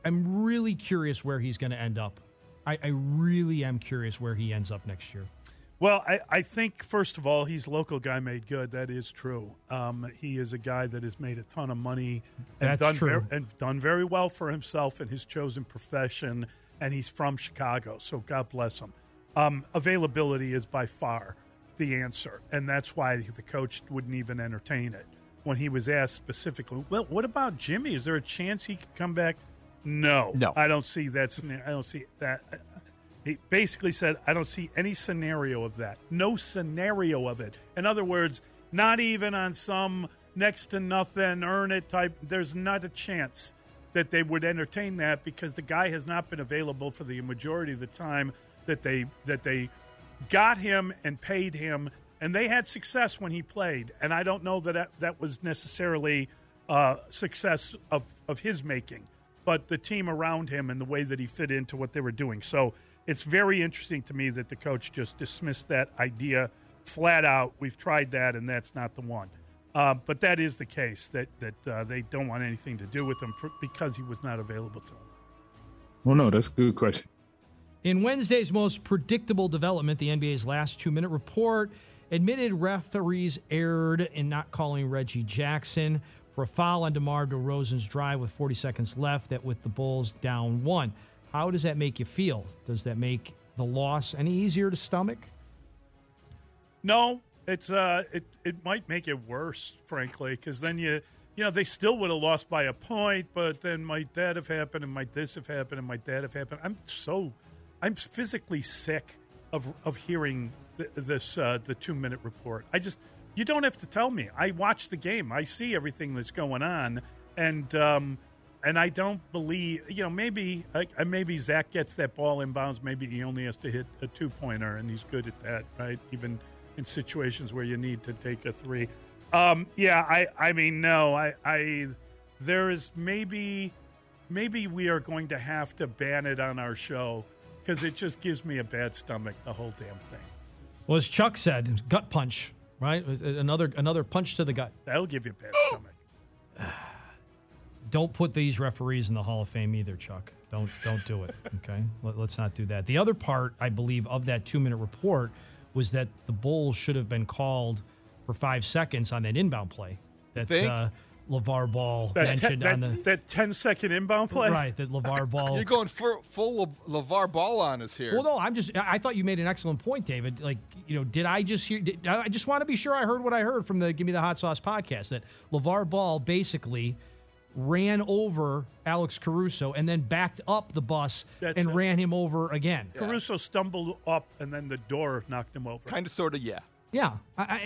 I'm really curious where he's going to end up. I really am curious where he ends up next year. Well, I think, first of all, he's local guy made good. That is true. He is a guy that has made a ton of money and done very well for himself in his chosen profession, and he's from Chicago, so God bless him. Availability is by far the answer, and that's why the coach wouldn't even entertain it. When he was asked specifically, well, what about Jimmy? Is there a chance he could come back? No. I don't see that. I don't see that. He basically said, I don't see any scenario of that. No scenario of it. In other words, not even on some next to nothing, earn it type. There's not a chance that they would entertain that because the guy has not been available for the majority of the time that they got him and paid him. And they had success when he played. And I don't know that was necessarily success of his making, but the team around him and the way that he fit into what they were doing. So it's very interesting to me that the coach just dismissed that idea flat out. We've tried that, and that's not the one. But that is the case, that they don't want anything to do with him because he was not available to them. Well, no, that's a good question. In Wednesday's most predictable development, the NBA's last 2-minute report admitted referees erred in not calling Reggie Jackson for a foul on DeMar DeRozan's drive with 40 seconds left, that with the Bulls down 1. How does that make you feel? Does that make the loss any easier to stomach? No, it's it might make it worse, frankly, because then you know they still would have lost by a point, but then might that have happened, and might this have happened, and might that have happened. I'm physically sick of hearing the 2-minute report. You don't have to tell me. I watch the game. I see everything that's going on, and I don't believe, maybe Zach gets that ball inbounds. Maybe he only has to hit a 2-pointer, and he's good at that, right? Even in situations where you need to take a 3. There is maybe we are going to have to ban it on our show because it just gives me a bad stomach, the whole damn thing. Well, as Chuck said, gut punch, right? Another punch to the gut. That'll give you a bad stomach. Don't put these referees in the Hall of Fame either, Chuck. Don't do it, okay? Let's not do that. The other part, I believe, of that 2-minute report was that the Bulls should have been called for 5 seconds on that inbound play that LeVar Ball mentioned on that 10-second inbound play. Right, that LeVar Ball. You're going full LeVar Ball on us here. Well, no, I thought you made an excellent point, David. Did I just hear? I just want to be sure I heard what I heard from the Give Me the Hot Sauce podcast, that LeVar Ball basically ran over Alex Caruso and then backed up the bus and ran him over again. Yeah. Caruso stumbled up and then the door knocked him over. Kind of, sort of, yeah. Yeah.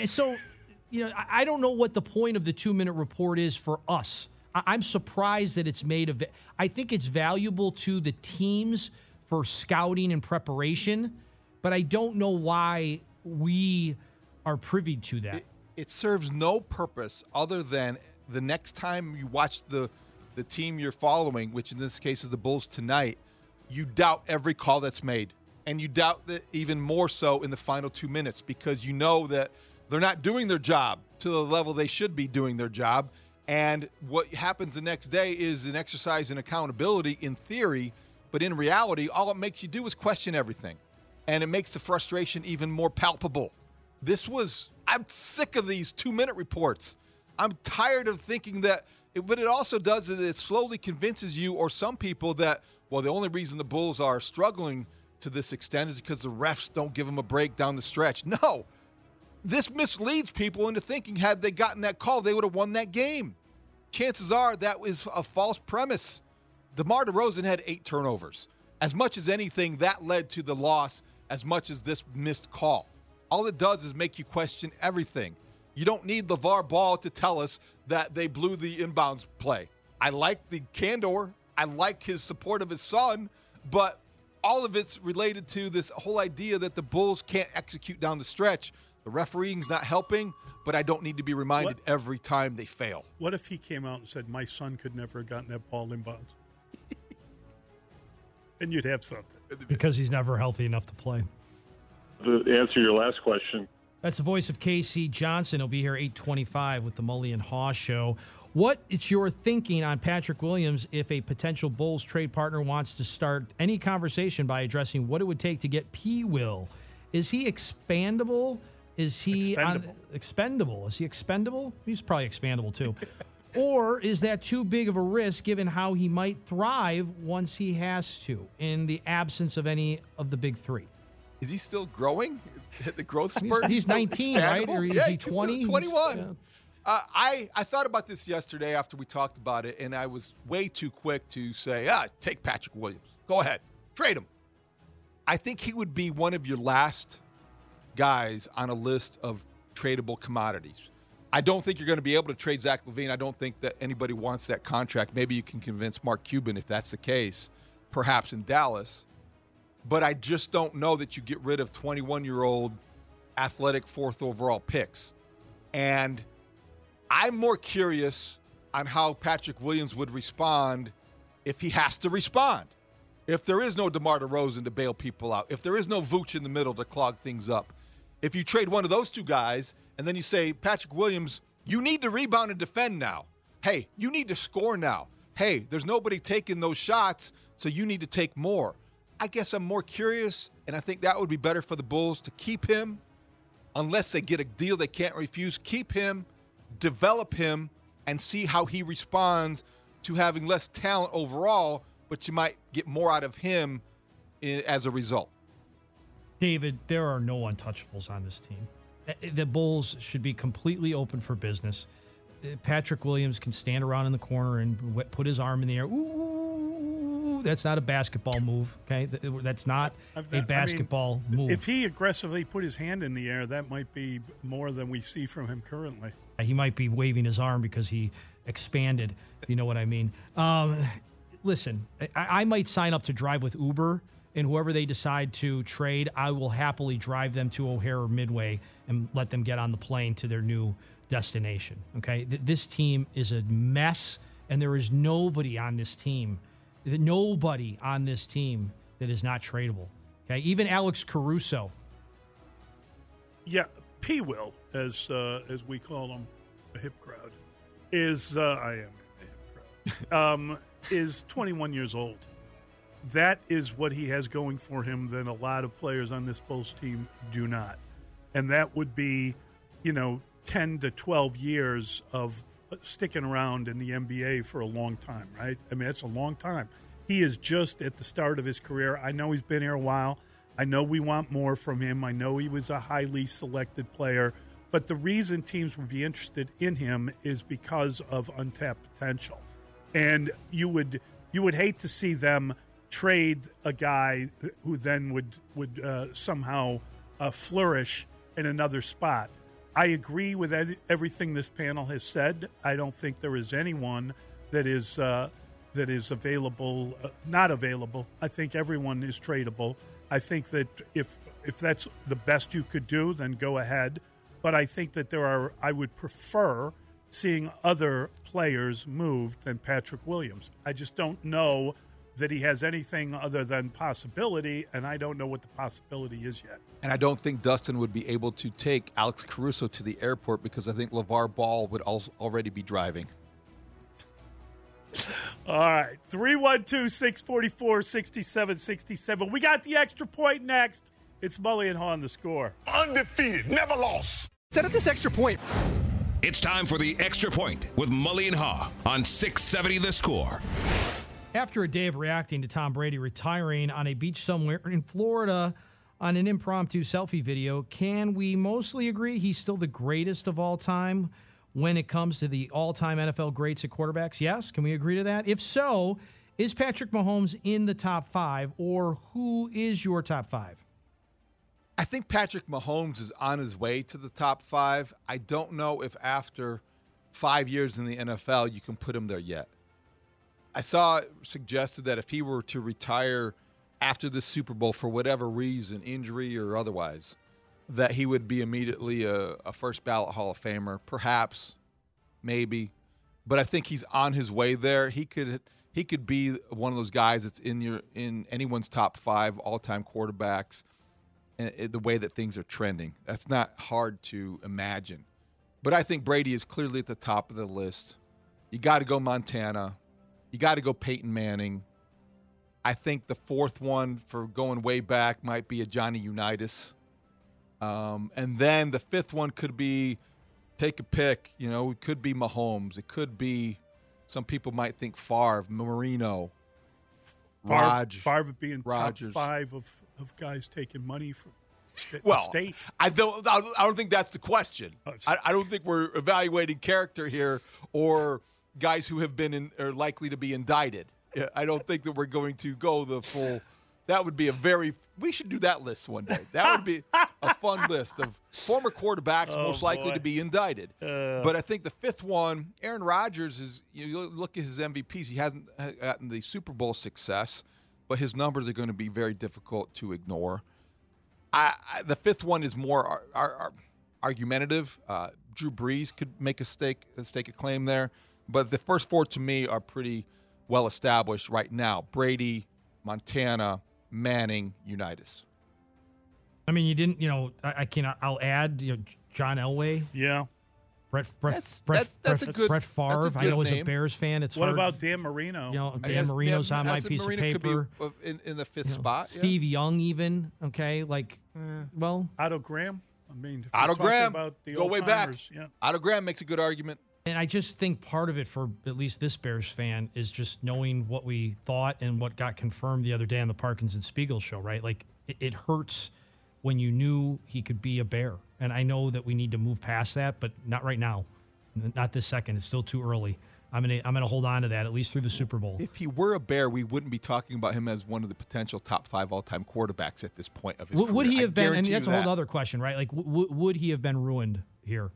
I don't know what the point of the 2-minute report is for us. I'm surprised that it's made I think it's valuable to the teams for scouting and preparation, but I don't know why we are privy to that. It serves no purpose other than the next time you watch the team you're following, which in this case is the Bulls tonight, you doubt every call that's made. And you doubt that even more so in the final 2 minutes because you know that they're not doing their job to the level they should be doing their job. And what happens the next day is an exercise in accountability in theory, but in reality, all it makes you do is question everything. And it makes the frustration even more palpable. I'm sick of these 2-minute reports. I'm tired of thinking that, what it also does is it slowly convinces you or some people that, well, the only reason the Bulls are struggling to this extent is because the refs don't give them a break down the stretch. No. This misleads people into thinking had they gotten that call, they would have won that game. Chances are that was a false premise. DeMar DeRozan had 8 turnovers. As much as anything, that led to the loss as much as this missed call. All it does is make you question everything. You don't need LeVar Ball to tell us that they blew the inbounds play. I like the candor. I like his support of his son, but all of it's related to this whole idea that the Bulls can't execute down the stretch. The refereeing's not helping, but I don't need to be reminded every time they fail. What if he came out and said, my son could never have gotten that ball inbounds? And you'd have something. Because he's never healthy enough to play. To answer your last question. That's the voice of Casey Johnson. He'll be here 8:25 with the Mully and Haw Show. What is your thinking on Patrick Williams if a potential Bulls trade partner wants to start any conversation by addressing what it would take to get P-Will? Is he expandable? Is he expendable? Is he expendable? He's probably expandable too. Or is that too big of a risk given how he might thrive once he has to in the absence of any of the big three? Is he still growing? The growth spurt? He's 19, right? Or is he 20? 21. Yeah. I thought about this yesterday after we talked about it, and I was way too quick to say, take Patrick Williams. Go ahead. Trade him. I think he would be one of your last guys on a list of tradable commodities. I don't think you're going to be able to trade Zach LaVine. I don't think that anybody wants that contract. Maybe you can convince Mark Cuban, if that's the case, perhaps in Dallas. But I just don't know that you get rid of 21-year-old athletic fourth overall picks. And I'm more curious on how Patrick Williams would respond if he has to respond. If there is no DeMar DeRozan to bail people out, if there is no Vooch in the middle to clog things up, if you trade one of those two guys and then you say, Patrick Williams, you need to rebound and defend now. Hey, you need to score now. Hey, there's nobody taking those shots, so you need to take more. I guess I'm more curious, and I think that would be better for the Bulls to keep him, unless they get a deal they can't refuse. Keep him, develop him, and see how he responds to having less talent overall, but you might get more out of him as a result. David, there are no untouchables on this team. The Bulls should be completely open for business. Patrick Williams can stand around in the corner and put his arm in the air. Ooh, that's not a basketball move, okay? That's not a basketball move. If he aggressively put his hand in the air, that might be more than we see from him currently. He might be waving his arm because he expanded, if you know what I mean. Listen, I might sign up to drive with Uber, and whoever they decide to trade, I will happily drive them to O'Hare or Midway and let them get on the plane to their new destination, okay? This team is a mess, and there is nobody on this team that is not tradable, okay? Even Alex Caruso. Yeah, P-Will, as we call him, a hip crowd, is I am a hip crowd, is 21 years old. That is what he has going for him that a lot of players on this Bulls team do not. And that would be, 10 to 12 years of sticking around in the NBA for a long time, right? I mean, that's a long time. He is just at the start of his career. I know he's been here a while. I know we want more from him. I know he was a highly selected player. But the reason teams would be interested in him is because of untapped potential. And you would hate to see them trade a guy who then would somehow flourish in another spot. I agree with everything this panel has said. I don't think there is anyone that is available, not available. I think everyone is tradable. I think that if that's the best you could do, then go ahead. But I think that I would prefer seeing other players moved than Patrick Williams. I just don't know that he has anything other than possibility, and I don't know what the possibility is yet. And I don't think Dustin would be able to take Alex Caruso to the airport because I think LeVar Ball would already be driving. All right, 312-644-6767. We got the extra point next. It's Mully and Haw on The Score. Undefeated, never lost. Set up this extra point. It's time for the Extra Point with Mully and Haw on 670 The Score. After a day of reacting to Tom Brady retiring on a beach somewhere in Florida on an impromptu selfie video, can we mostly agree he's still the greatest of all time when it comes to the all-time NFL greats at quarterbacks? Yes? Can we agree to that? If so, is Patrick Mahomes in the top 5, or who is your top 5? I think Patrick Mahomes is on his way to the top 5. I don't know if after 5 years in the NFL you can put him there yet. I saw it suggested that if he were to retire after the Super Bowl for whatever reason, injury or otherwise, that he would be immediately a first ballot Hall of Famer, perhaps, maybe. But I think he's on his way there. He could be one of those guys that's in anyone's top 5 all-time quarterbacks. the way that things are trending. That's not hard to imagine. But I think Brady is clearly at the top of the list. You got to go Montana. You got to go Peyton Manning. I think the fourth one for going way back might be a Johnny Unitas. And then the fifth one could be, take a pick, it could be Mahomes. It could be, some people might think Favre, Marino, Favre being Rodgers. Top 5 of guys taking money from state. I don't think that's the question. I don't think we're evaluating character here or guys who have been are likely to be indicted. I don't think that we're going to go the full. That would be we should do that list one day. That would be a fun list of former quarterbacks most likely to be indicted. But I think the fifth one, Aaron Rodgers, is, you look at his MVPs, he hasn't gotten the Super Bowl success, but his numbers are going to be very difficult to ignore. The fifth one is more argumentative. Drew Brees could make a stake a claim there. But the first four to me are pretty well established right now. Brady, Montana, Manning, Unitas. I mean, you didn't, I'll add, John Elway. Yeah. Brett Favre. I know as a Bears fan, it's what hard. about Dan Marino? Dan Marino's on my piece Marino of paper. Could be in the fifth spot. Steve Young even, okay? Otto Graham? Otto Graham. Go way back. Yeah. Otto Graham makes a good argument. And I just think part of it for at least this Bears fan is just knowing what we thought and what got confirmed the other day on the Parkinson Spiegel show, right? It hurts when you knew he could be a Bear. And I know that we need to move past that, but not right now. Not this second. It's still too early. I'm gonna hold on to that at least through the Super Bowl. If he were a Bear, we wouldn't be talking about him as one of the potential top 5 all-time quarterbacks at this point of his career. Would he have been? And that's a whole other question, right? Would he have been ruined here?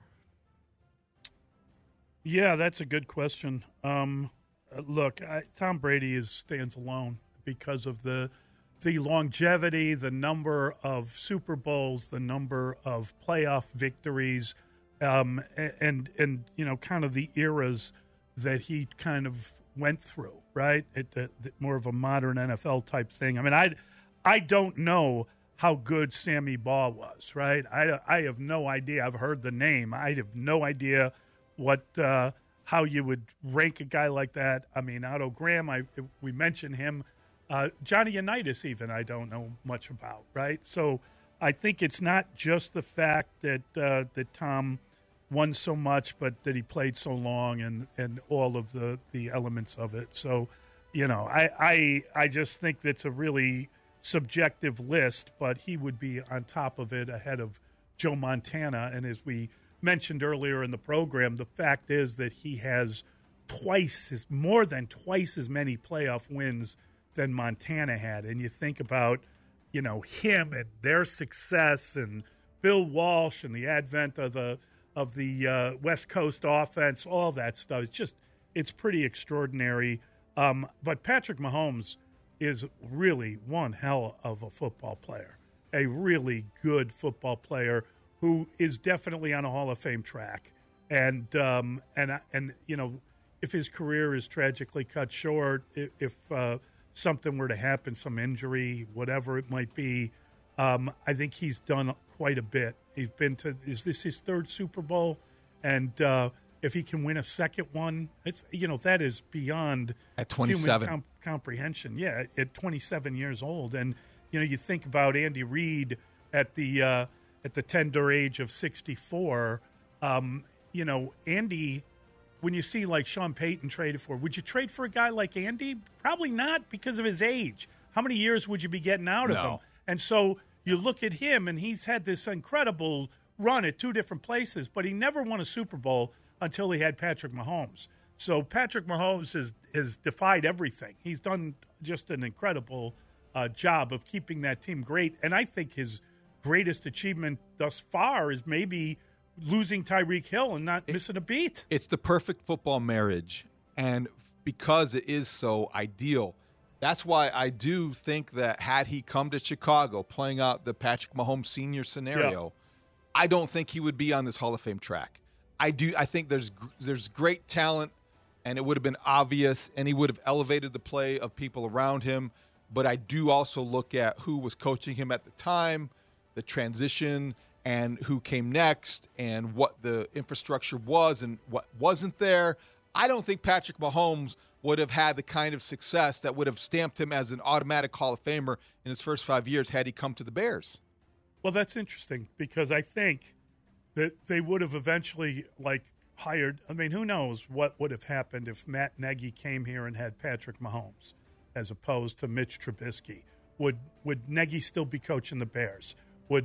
Yeah, that's a good question. Look, Tom Brady stands alone because of the longevity, the number of Super Bowls, the number of playoff victories, and kind of the eras that he kind of went through, right? More of a modern NFL type thing. I mean, I don't know how good Sammy Baugh was, right? I have no idea. I've heard the name. I have no idea how you would rank a guy like that. I mean, Otto Graham, we mentioned him. Johnny Unitas even I don't know much about, right? So I think it's not just the fact that Tom won so much, but that he played so long and all of the elements of it. So, I just think that's a really subjective list, but he would be on top of it ahead of Joe Montana. And as we mentioned earlier in the program, the fact is that he has more than twice as many playoff wins than Montana had. And you think about, him and their success and Bill Walsh and the advent of the West Coast offense, all that stuff. It's pretty extraordinary. But Patrick Mahomes is really one hell of a football player, a really good football player who is definitely on a Hall of Fame track. And if his career is tragically cut short, if something were to happen, some injury, whatever it might be, I think he's done quite a bit. He's been to, is this his third Super Bowl? And if he can win a second one, it's that is beyond at 27 human comprehension. Yeah, at 27 years old, and you think about Andy Reid at the tender age of 64. Andy, when you see like Sean Payton traded for, would you trade for a guy like Andy? Probably not, because of his age. How many years would you be getting out of him? And so you look at him, and he's had this incredible run at 2 different places, but he never won a Super Bowl until he had Patrick Mahomes. So Patrick Mahomes has defied everything. He's done just an incredible job of keeping that team great. And I think his greatest achievement thus far is maybe losing Tyreek Hill and not missing a beat. It's the perfect football marriage. And because it is so ideal, that's why I do think that had he come to Chicago playing out the Patrick Mahomes Sr. scenario, I don't think he would be on this Hall of Fame track. I think there's great talent, and it would have been obvious, and he would have elevated the play of people around him. But I do also look at who was coaching him at the time, the transition and who came next and what the infrastructure was and what wasn't there, I don't think Patrick Mahomes would have had the kind of success that would have stamped him as an automatic Hall of Famer in his first 5 years had he come to the Bears. Well, that's interesting because I think that they would have eventually hired. I mean, who knows what would have happened if Matt Nagy came here and had Patrick Mahomes as opposed to Mitch Trubisky? Would Nagy still be coaching the Bears? Would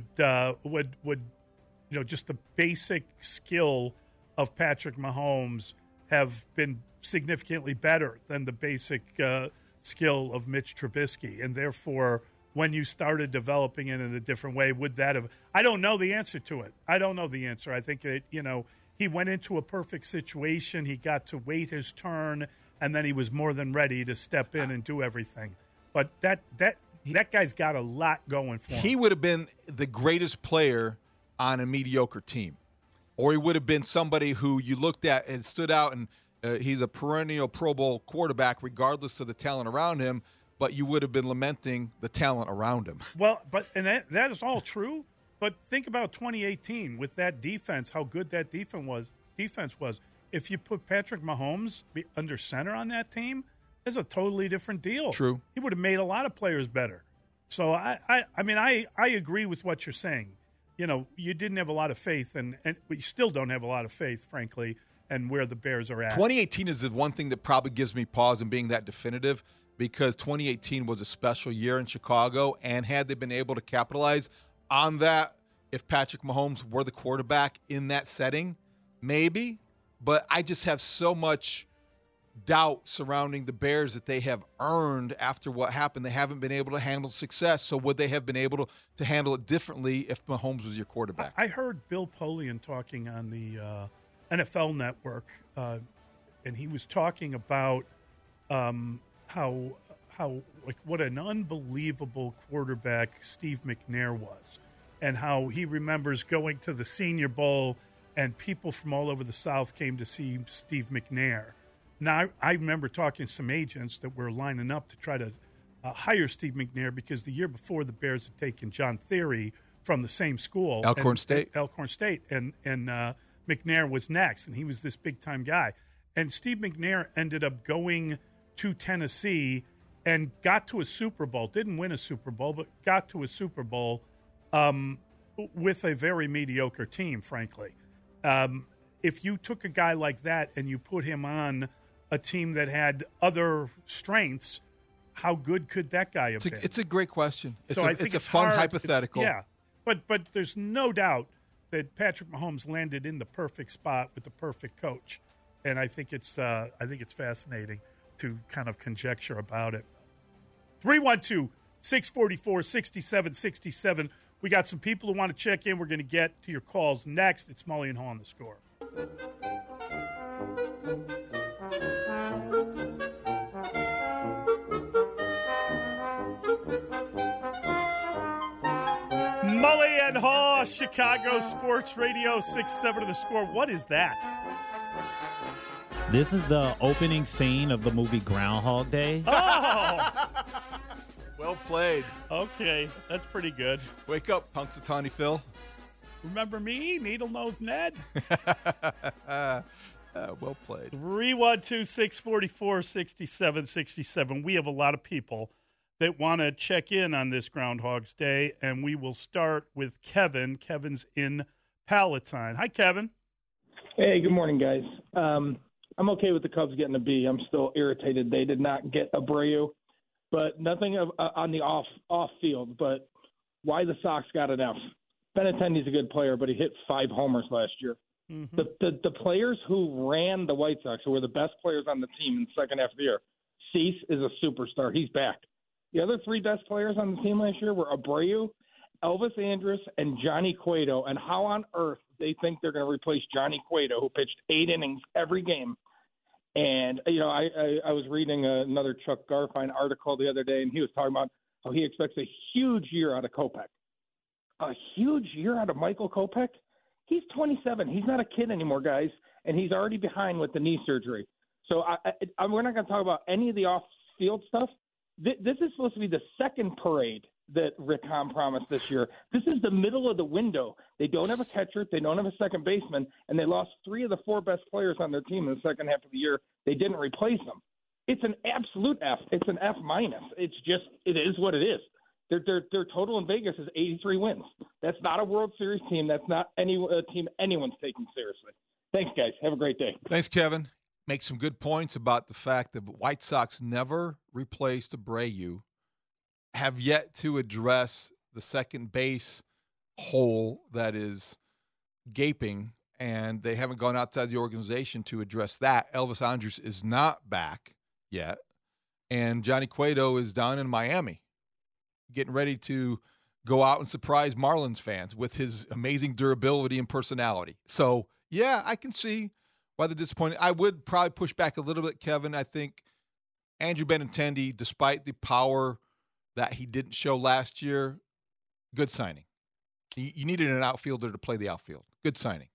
just the basic skill of Patrick Mahomes have been significantly better than the basic skill of Mitch Trubisky? And therefore, when you started developing it in a different way, would that have – I don't know the answer to it. I don't know the answer. I think that, he went into a perfect situation. He got to wait his turn, and then he was more than ready to step in and do everything. But that guy's got a lot going for him. He would have been the greatest player on a mediocre team. Or he would have been somebody who you looked at and stood out, and he's a perennial Pro Bowl quarterback regardless of the talent around him, but you would have been lamenting the talent around him. Well, that is all true. But think about 2018 with that defense, how good that defense was. If you put Patrick Mahomes under center on that team, it's a totally different deal. True. He would have made a lot of players better. So, I agree with what you're saying. You didn't have a lot of faith, and we still don't have a lot of faith, frankly, and where the Bears are at. 2018 is the one thing that probably gives me pause in being that definitive, because 2018 was a special year in Chicago, and had they been able to capitalize on that, if Patrick Mahomes were the quarterback in that setting, maybe. But I just have so much doubt surrounding the Bears that they have earned after what happened. They haven't been able to handle success. So would they have been able to handle it differently if Mahomes was your quarterback? I heard Bill Polian talking on the NFL Network, and he was talking about how what an unbelievable quarterback Steve McNair was, and how he remembers going to the Senior Bowl and people from all over the South came to see Steve McNair. Now, I remember talking to some agents that were lining up to try to hire Steve McNair because the year before the Bears had taken John Theory from the same school. Alcorn State. And McNair was next, and he was this big-time guy. And Steve McNair ended up going to Tennessee and got to a Super Bowl. Didn't win a Super Bowl, but got to a Super Bowl with a very mediocre team, frankly. If you took a guy like that and you put him on a team that had other strengths, how good could that guy have been? It's a great question. It's a fun hypothetical. Yeah, but there's no doubt that Patrick Mahomes landed in the perfect spot with the perfect coach, and I think it's fascinating to kind of conjecture about it. 312-644-6767. We got some people who want to check in. We're going to get to your calls next. It's Mully and Haw on The Score. Mully and Haw, Chicago Sports Radio 6-7 of The Score. What is that? This is the opening scene of the movie Groundhog Day. Oh! Well played. Okay, that's pretty good. Wake up, Punxsutawney Phil. Remember me, Needle Nose Ned? Well played. 312-644-6767. We have a lot of people that want to check in on this Groundhog's Day, and we will start with Kevin. Kevin's in Palatine. Hi, Kevin. Hey, good morning, guys. I'm okay with the Cubs getting a B. I'm still irritated they did not get Abreu, but nothing on the off field. But why the Sox got an F? Benintendi's a good player, but he hit 5 homers last year. Mm-hmm. The players who ran the White Sox, who were the best players on the team in the second half of the year, Cease is a superstar. He's back. The other 3 best players on the team last year were Abreu, Elvis Andrus, and Johnny Cueto. And how on earth they think they're going to replace Johnny Cueto, who pitched 8 innings every game. And, I was reading another Chuck Garfien article the other day, and he was talking about how he expects a huge year out of Kopech. A huge year out of Michael Kopech? He's 27. He's not a kid anymore, guys, and he's already behind with the knee surgery. So we're not going to talk about any of the off-field stuff. This is supposed to be the second parade that Rick Hahn promised this year. This is the middle of the window. They don't have a catcher. They don't have a second baseman, and they lost 3 of the 4 best players on their team in the second half of the year. They didn't replace them. It's an absolute F. It's an F minus. It is what it is. Their total in Vegas is 83 wins. That's not a World Series team. That's not a team anyone's taking seriously. Thanks, guys. Have a great day. Thanks, Kevin. Make some good points about the fact that the White Sox never replaced Abreu, have yet to address the second base hole that is gaping, and they haven't gone outside the organization to address that. Elvis Andrus is not back yet, and Johnny Cueto is down in Miami getting ready to go out and surprise Marlins fans with his amazing durability and personality. So, yeah, I can see why they're disappointed. I would probably push back a little bit, Kevin. I think Andrew Benintendi, despite the power that he didn't show last year, good signing. You needed an outfielder to play the outfield. Good signing.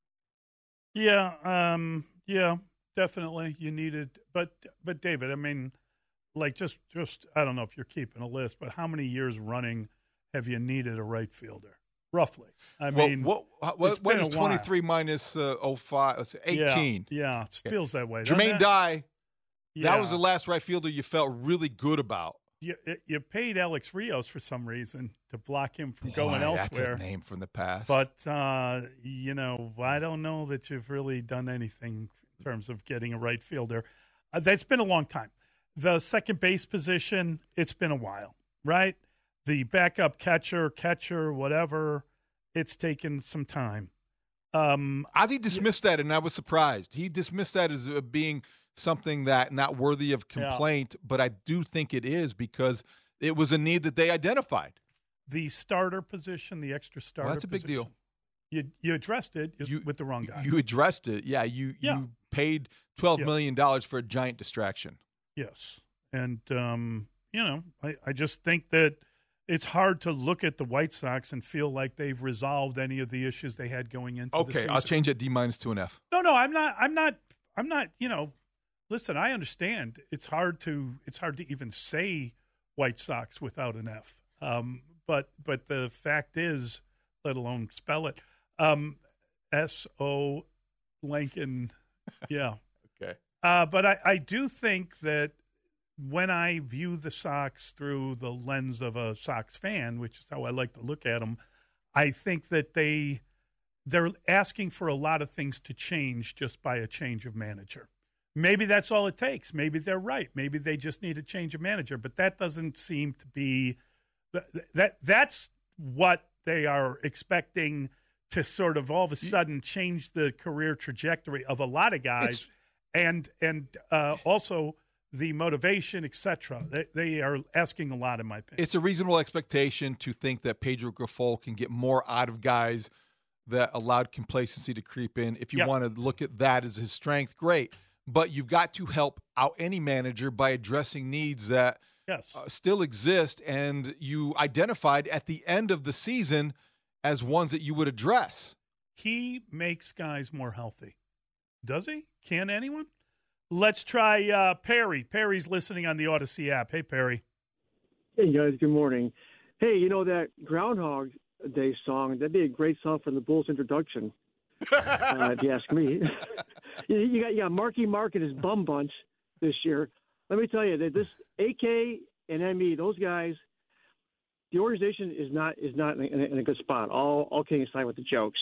Yeah, definitely. You needed, but David, I mean, like just I don't know if you're keeping a list, but how many years running have you needed a right fielder? Roughly. I mean, what is 23 minus 05? Let's say 18. Yeah, it feels that way. Jermaine Dye, that was the last right fielder you felt really good about. You paid Alex Rios for some reason to block him from going elsewhere. That's a name from the past. But, I don't know that you've really done anything in terms of getting a right fielder. That's been a long time. The second base position, it's been a while, right? The backup catcher, whatever, it's taken some time. Ozzie dismissed that, and I was surprised. He dismissed that as being something that not worthy of complaint, but I do think it is because it was a need that they identified. The starter position, the extra starter that's a big position, deal. You addressed it with the wrong guy. You addressed it. Yeah, you paid $12 million for a giant distraction. Yes. And, I just think that it's hard to look at the White Sox and feel like they've resolved any of the issues they had going into the season. Okay, I'll change that D- to an F. No, I'm not, listen, I understand. It's hard to even say White Sox without an F. But the fact is, let alone spell it, S-O Lincoln, yeah. Okay. But I do think that when I view the Sox through the lens of a Sox fan, which is how I like to look at them, I think that they're asking for a lot of things to change just by a change of manager. Maybe that's all it takes. Maybe they're right. Maybe they just need a change of manager. But that doesn't seem to be that's what they are expecting to sort of all of a sudden change the career trajectory of a lot of guys, and also the motivation, etc. They are asking a lot, in my opinion. It's a reasonable expectation to think that Pedro Grifol can get more out of guys that allowed complacency to creep in. If you want to look at that as his strength, great. But you've got to help out any manager by addressing needs that still exist and you identified at the end of the season as ones that you would address. He makes guys more healthy. Does he? Can anyone? Let's try Perry. Perry's listening on the Odyssey app. Hey, Perry. Hey, guys. Good morning. Hey, that Groundhog Day song, that'd be a great song for the Bulls introduction, if you ask me. You got Marky Mark and his bum bunch this year. Let me tell you that this AK and ME, those guys, the organization is not in a good spot. All kidding aside with the jokes,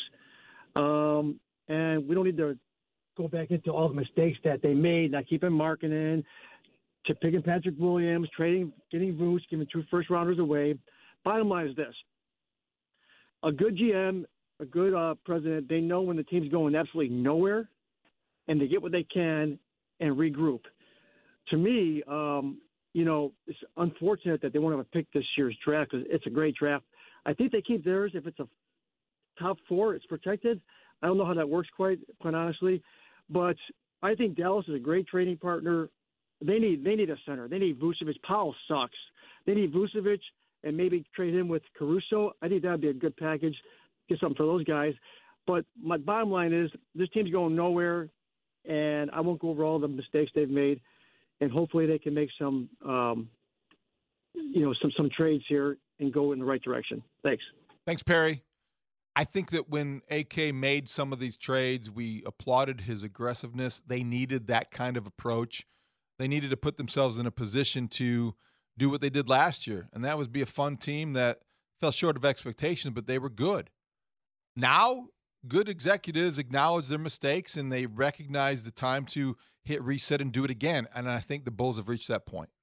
and we don't need to go back into all the mistakes that they made, not keeping marketing, to picking Patrick Williams, trading, getting Roos, giving 2 first-rounders away. Bottom line is this: a good GM, a good president, they know when the team's going absolutely nowhere, and they get what they can and regroup. To me, it's unfortunate that they won't have a pick this year's draft because it's a great draft. I think they keep theirs. If it's a top 4, it's protected. I don't know how that works quite honestly, but I think Dallas is a great trading partner. They need a center. They need Vucevic. Powell sucks. They need Vucevic and maybe trade him with Caruso. I think that would be a good package. Get something for those guys. But my bottom line is this team's going nowhere, and I won't go over all the mistakes they've made. And hopefully they can make some some trades here and go in the right direction. Thanks, Perry. I think that when AK made some of these trades, we applauded his aggressiveness. They needed that kind of approach. They needed to put themselves in a position to do what they did last year, and that was be a fun team that fell short of expectations, but they were good. Now, good executives acknowledge their mistakes, and they recognize the time to hit reset and do it again, and I think the Bulls have reached that point.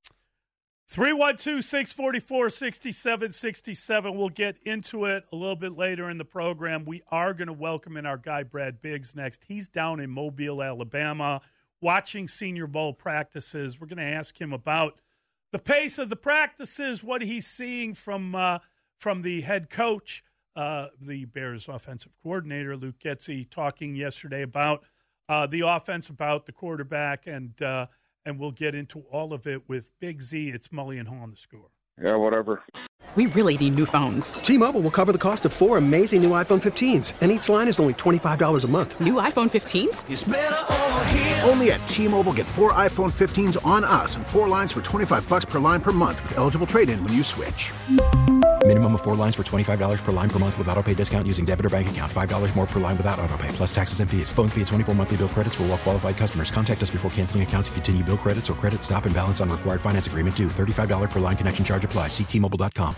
312-644-6767. We'll get into it a little bit later in the program. We are going to welcome in our guy Brad Biggs next. He's down in Mobile, Alabama, watching Senior Bowl practices. We're going to ask him about the pace of the practices, what he's seeing from the head coach, the Bears offensive coordinator, Luke Getsy, talking yesterday about the offense, about the quarterback, and we'll get into all of it with Big Z. It's Mully and Haw on The Score. Yeah, whatever. We really need new phones. T-Mobile will cover the cost of 4 amazing new iPhone 15s, and each line is only $25 a month. New iPhone 15s? It's better over here. Only at T-Mobile, get 4 iPhone 15s on us and 4 lines for $25 per line per month with eligible trade-in when you switch. Minimum of 4 lines for $25 per line per month with autopay discount using debit or bank account. $5 more per line without autopay, plus taxes and fees. Phone fee at 24 monthly bill credits for well-qualified customers. Contact us before canceling account to continue bill credits or credit stop and balance on required finance agreement due. $35 per line connection charge applies. See T-Mobile.com.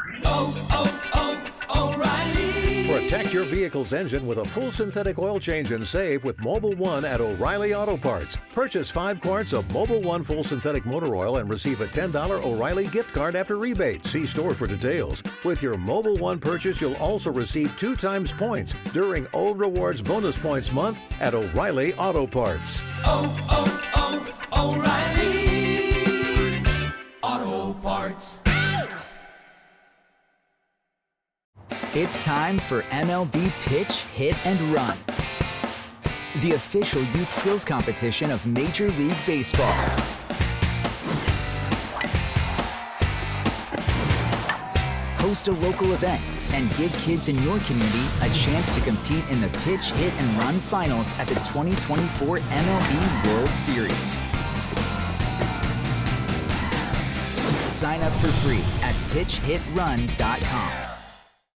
O'Reilly. Protect your vehicle's engine with a full synthetic oil change and save with Mobil 1 at O'Reilly Auto Parts. Purchase 5 quarts of Mobil 1 full synthetic motor oil and receive a $10 O'Reilly gift card after rebate. See store for details. With your Mobil 1 purchase, you'll also receive 2 times points during O Rewards Bonus Points Month at O'Reilly Auto Parts. O'Reilly Auto Parts. It's time for MLB Pitch, Hit, and Run, the official youth skills competition of Major League Baseball. Host a local event and give kids in your community a chance to compete in the Pitch, Hit, and Run finals at the 2024 MLB World Series. Sign up for free at pitchhitrun.com.